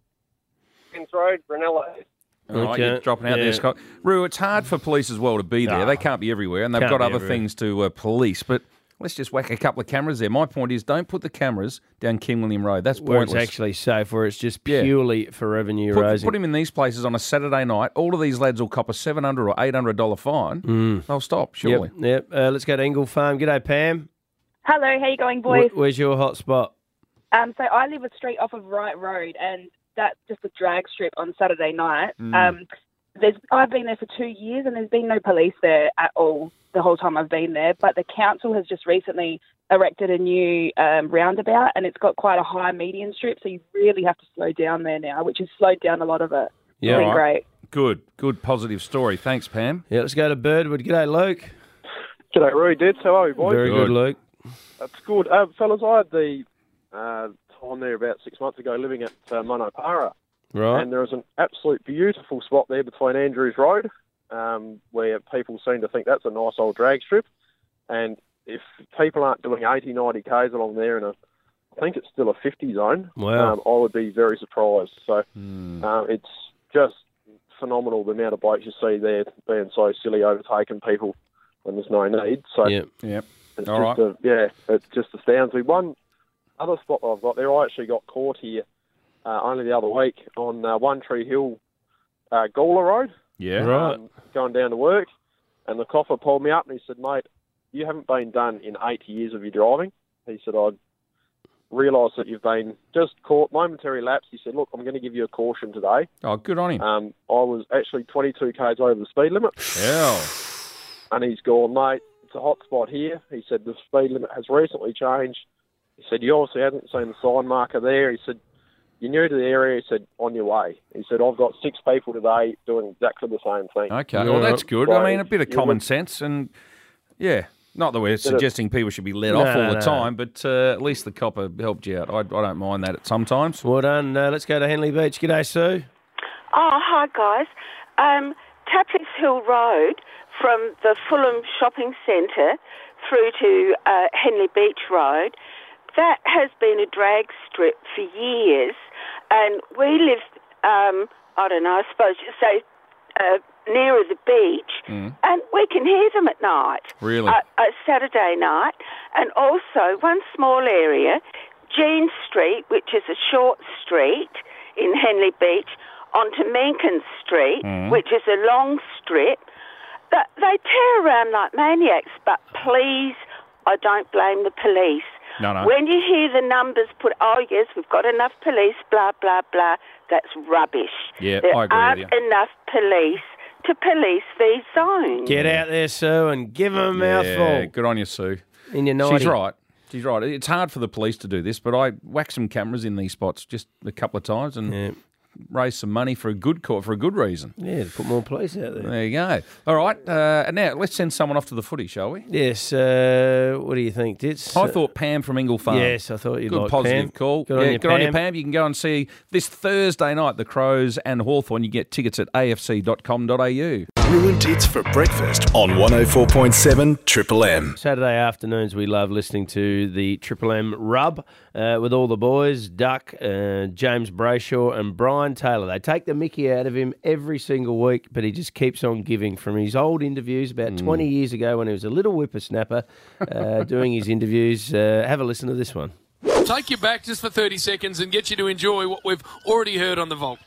Pence Road, Brunello. All right, Okay, you're dropping out yeah. there, Scott. Roo, it's hard for police as well to be there. Ah. They can't be everywhere, and they've Can't got be other everywhere. things to uh, police. But let's just whack a couple of cameras there. My point is, don't put the cameras down King William Road. That's Where pointless. it's actually safe, where it's just Yeah. purely for revenue Put, raising. put him in these places on a Saturday night. All of these lads will cop a seven hundred or eight hundred dollar fine. Mm. They'll stop, surely. Yep, yep. Uh, let's go to Ingle Farm. G'day, Pam. Hello, how you going, boys? Wh- where's your hot spot? Um, so I live a street off of Wright Road, and that's just a drag strip on Saturday night. Mm. Um, there's I've been there for two years, and there's been no police there at all the whole time I've been there. But the council has just recently erected a new um, roundabout, and it's got quite a high median strip, so you really have to slow down there now, which has slowed down a lot of it. Yeah, it's been all right. great. Good, good, positive story. Thanks, Pam. Yeah, let's go to Birdwood. G'day, Luke. G'day, Roy Dits. How are you, boys? Very good, Luke. That's good. Uh, fellas, I had the uh, time there about six months ago living at uh, Monopara. Right. And there was an absolute beautiful spot there between Andrews Road um, where people seem to think that's a nice old drag strip. And if people aren't doing eighty, ninety kays along there in a, I think it's still a fifty zone, Wow. um, I would be very surprised. So Hmm. um, it's just phenomenal the amount of blokes you see there being so silly, overtaking people when there's no need. So Yep. Yep. it's All just right. a, yeah, it just astounds me. One other spot that I've got there, I actually got caught here uh, only the other week on uh, One Tree Hill, uh, Gawler Road. Yeah. Right. Um, going down to work, and the coffer pulled me up and he said, "Mate, you haven't been done in eighty years of your driving." He said, "I realised that you've been just caught, momentary lapse." He said, "Look, I'm going to give you a caution today." Oh, good on him. Um, I was actually twenty-two k's over the speed limit. Yeah. And he's gone, "Mate, it's a hot spot here." He said, "The speed limit has recently changed." He said, "You obviously haven't seen the sign marker there." He said, "You're new to the area." He said, "On your way." He said, "I've got six people today doing exactly the same thing." Okay, well, that's good. So I mean, a bit of you common look- sense and, yeah, not that we're Bit of- suggesting people should be let No, off all no, the no. time, but uh, at least the copper helped you out. I, I don't mind that at sometimes. Well done. Uh, let's go to Henley Beach. G'day, Sue. Oh, hi, guys. Um, Tapley's Hill Road from the Fulham Shopping Centre through to uh, Henley Beach Road, that has been a drag strip for years. And we live, um, I don't know, I suppose you say uh, nearer the beach, Mm. and we can hear them at night. Really? Uh, uh, Saturday night. And also, one small area, Jean Street, which is a short street in Henley Beach, onto Mencken Street, Mm. which is a long strip. That they tear around like maniacs, but please, I don't blame the police. No, no. When you hear the numbers put, oh yes, we've got enough police, blah, blah, blah, that's rubbish. Yeah, there I agree aren't with you. enough police to police these zones. Get out there, Sue, and give them a Yeah, mouthful. good on you, Sue. In your nightie. She's right. She's right. It's hard for the police to do this, but I whacked some cameras in these spots just a couple of times and raised some money for a good cause, for a good reason. Yeah, to put more police out there. There you go. All right, uh, and now let's send someone off to the footy, shall we? Yes. Uh, what do you think, Ditz? I thought Pam from Ingle Farm. Yes, I thought you'd good like positive Pam. call. Good on yeah, you, good on you, Pam. Pam. You can go and see this Thursday night the Crows and Hawthorn. You get tickets at a f c dot com dot a u. Ruined Hits for breakfast on one oh four point seven Triple M. Saturday afternoons, we love listening to the Triple M Rub uh, with all the boys, Duck, uh, James Brayshaw and Brian Taylor. They take the mickey out of him every single week, but he just keeps on giving from his old interviews about twenty years ago when he was a little whippersnapper uh, doing his interviews. Uh, have a listen to this one. Take you back just for thirty seconds and get you to enjoy what we've already heard on the vault.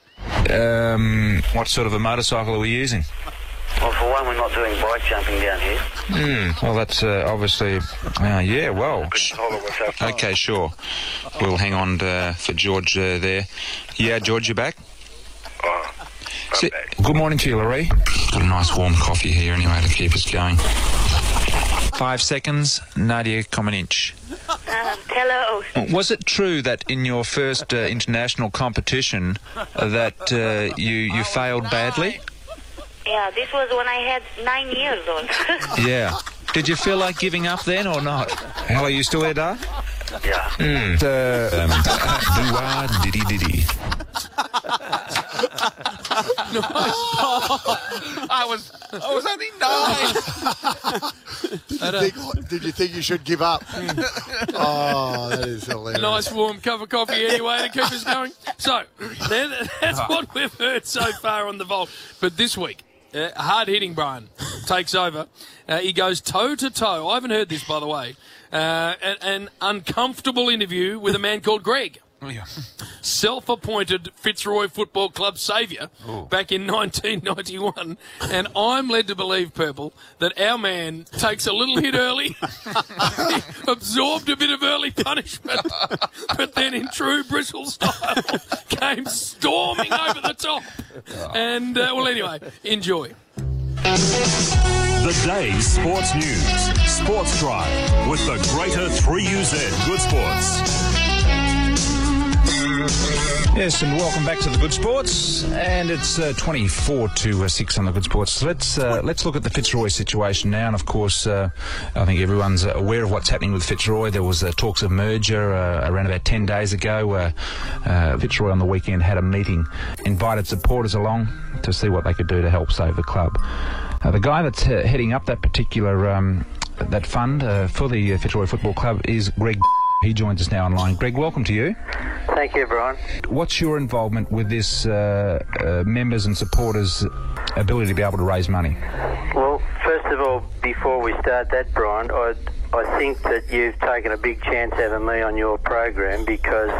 Um, what sort of a motorcycle are we using? Well, for one, we're not doing bike jumping down here. Hmm. Well, that's uh, obviously. Uh, yeah. Well. Okay. Sure. We'll hang on uh, for George uh, there. Yeah, George, you back? Oh, Si- Good morning to you, Larry. Got a nice warm coffee here anyway to keep us going. Five seconds. Nadia Comaneci. Um, hello. Was it true that in your first uh, international competition uh, that uh, you you failed badly? Yeah, this was when I had nine years old. Yeah. Did you feel like giving up then or not? Hello, you still there, Dar? Yeah. Mm. Uh, um, doo-wah, diddy diddy. No. I was I was only nine. Did you, think, did you think you should give up? Oh, that is hilarious. A nice warm cup of coffee anyway to keep us going. So, that, that's what we've heard so far on the Vault. But this week, uh, hard-hitting Brian takes over. Uh, he goes toe-to-toe. I haven't heard this, by the way. Uh, an, an uncomfortable interview with a man called Greg. Oh, yeah. Self-appointed Fitzroy Football Club saviour oh. back in nineteen ninety-one. And I'm led to believe, Purple, that our man takes a little hit early, absorbed a bit of early punishment, but then in true Bristol style came storming over the top. And, uh, well, anyway, enjoy. The day's sports news. Sports Drive with the greater three U Z Good Sports. Yes, and welcome back to the Good Sports, and it's uh, twenty-four to six on the Good Sports. Let's uh, let's look at the Fitzroy situation now, and of course, uh, I think everyone's aware of what's happening with Fitzroy. There was uh, talks of merger uh, around about ten days ago. Uh, uh, Fitzroy on the weekend had a meeting, invited supporters along to see what they could do to help save the club. Uh, the guy that's uh, heading up that particular um, that fund uh, for the uh, Fitzroy Football Club is Greg. He joins us now online. Greg, welcome to you. Thank you, Brian. What's your involvement with this uh, uh, members and supporters' ability to be able to raise money? Well, first of all, before we start that, Brian, I I think that you've taken a big chance having me on your program because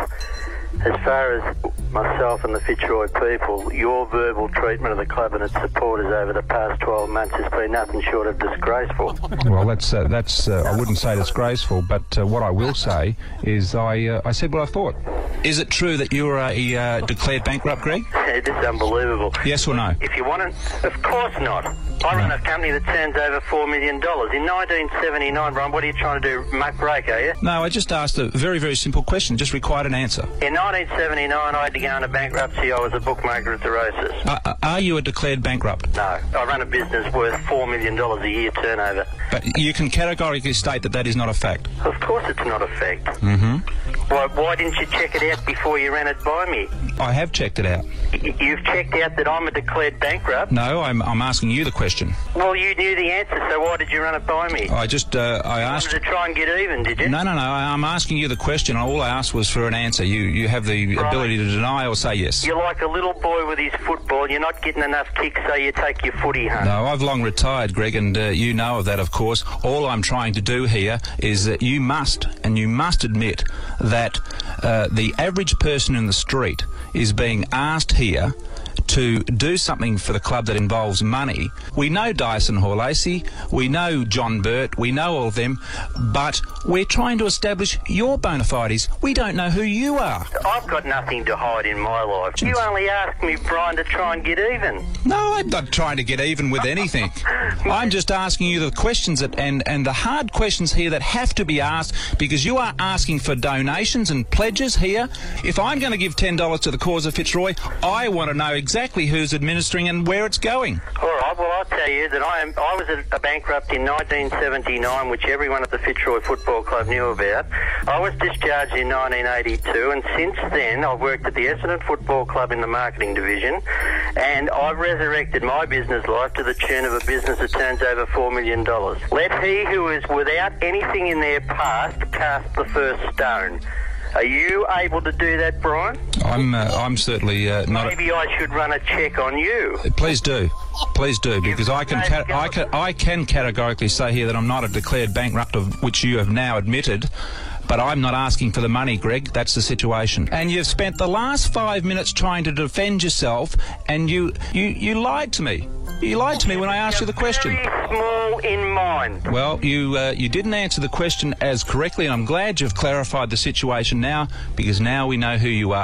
as far as myself and the Fitzroy people, your verbal treatment of the club and its supporters over the past twelve months has been nothing short of disgraceful. Well, that's uh, that's uh, I wouldn't say disgraceful, but uh, what I will say is I uh, I said what I thought. Is it true that you were a uh, declared bankrupt, Greg? It is unbelievable. Yes or no? If you want to, of course not. I run a company that turns over four million dollars. In nineteen seventy-nine, Brian, what are you trying to do, muck break, are you? No, I just asked a very, very simple question, just required an answer. In nineteen seventy-nine, I had to go into bankruptcy. I was a bookmaker at the races. Uh, are you a declared bankrupt? No. I run a business worth four million dollars a year turnover. But you can categorically state that that is not a fact. Of course it's not a fact. Mm-hmm. Why, why didn't you check it out before you ran it by me? I have checked it out. Y- you've checked out that I'm a declared bankrupt? No, I'm, I'm asking you the question. Well, you knew the answer, so why did you run it by me? I just, uh, I asked... You wanted to try and get even, did you? No, no, no, I'm asking you the question. All I asked was for an answer. You you have the Right. ability to deny or say yes. You're like a little boy with his football. You're not getting enough kicks, so you take your footy home. No, I've long retired, Greg, and uh, you know of that, of course. All I'm trying to do here is that you must, and you must admit that uh, the average person in the street is being asked here to do something for the club that involves money. We know Dyson Horlacy, we know John Burt, we know all of them, but we're trying to establish your bona fides. We don't know who you are. I've got nothing to hide in my life. You only asked me, Brian, to try and get even. No, I'm not trying to get even with anything. I'm just asking you the questions that, and, and the hard questions here that have to be asked, because you are asking for donations and pledges here. If I'm going to give ten dollars to the cause of Fitzroy, I want to know exactly who's administering and where it's going. All right, well, I'll tell you that I am. I was a, a bankrupt in nineteen seventy-nine, which everyone at the Fitzroy Football Club knew about. I was discharged in nineteen eighty-two, and since then I've worked at the Essendon Football Club in the marketing division, and I've resurrected my business life to the tune of a business that turns over four million dollars. Let he who is without anything in their past cast the first stone. Are you able to do that, Brian? I'm uh, I'm certainly uh, not. Maybe I should run a check on you. Please do, please do, because I can ca- I can I can categorically say here that I'm not a declared bankrupt, of which you have now admitted. But I'm not asking for the money, Greg. That's the situation. And you've spent the last five minutes trying to defend yourself, and you you, you lied to me. You lied to me when I asked you the question. Very small in mind. Well, you uh, you didn't answer the question as correctly, and I'm glad you've clarified the situation now, because now we know who you are.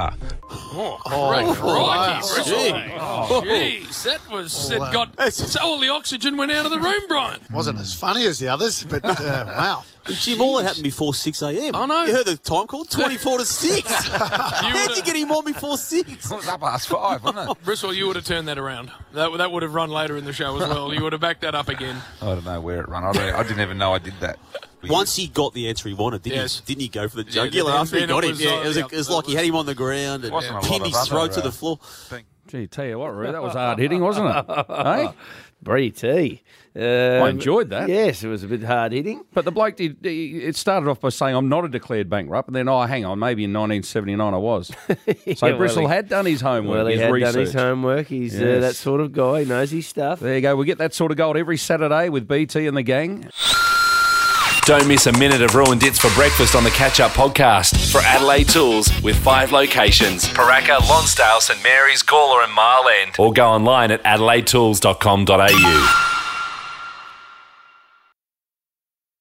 Oh, Oh, crikey, wow. crikey. Oh. Jeez, that was Oh, it wow. got so all the oxygen went out of the room, Brian. Wasn't as funny as the others, but uh, wow. Jim, all that happened before six a.m. I know. You heard the time call? twenty-four to six. How did you get him on before six? It was up past five, wasn't it? Bristol, you would have turned that around. That that would have run later in the show as well. You would have backed that up again. I don't know where it ran. I, don't, I didn't even know I did that. Once he got the answer he wanted, didn't Yes. he? Didn't he go for the Yeah, jugular then- after he then got it him? was, Yeah, uh, it was, yeah, it was it like he was- had him on the ground and Wasn't a lot pinned of his other, throat to uh, the floor. Gee, tell you what, Roo, that was hard hitting, wasn't it? Hey? Brie T. Um, I enjoyed that. Yes, it was a bit hard hitting. But the bloke did. He, it started off by saying, "I'm not a declared bankrupt," and then, "Oh, hang on, maybe in nineteen seventy-nine I was." So well, Bristol he- had done his homework, Well, he his had research. done his homework. He's uh, Yes. that sort of guy. He knows his stuff. There you go. We get that sort of gold every Saturday with B T and the gang. Don't miss a minute of Ruined Dits for breakfast on the Catch Up podcast for Adelaide Tools with five locations: Paraka, Lonsdale, St Mary's, Gawler and Marland. Or go online at adelaide tools dot com dot a u.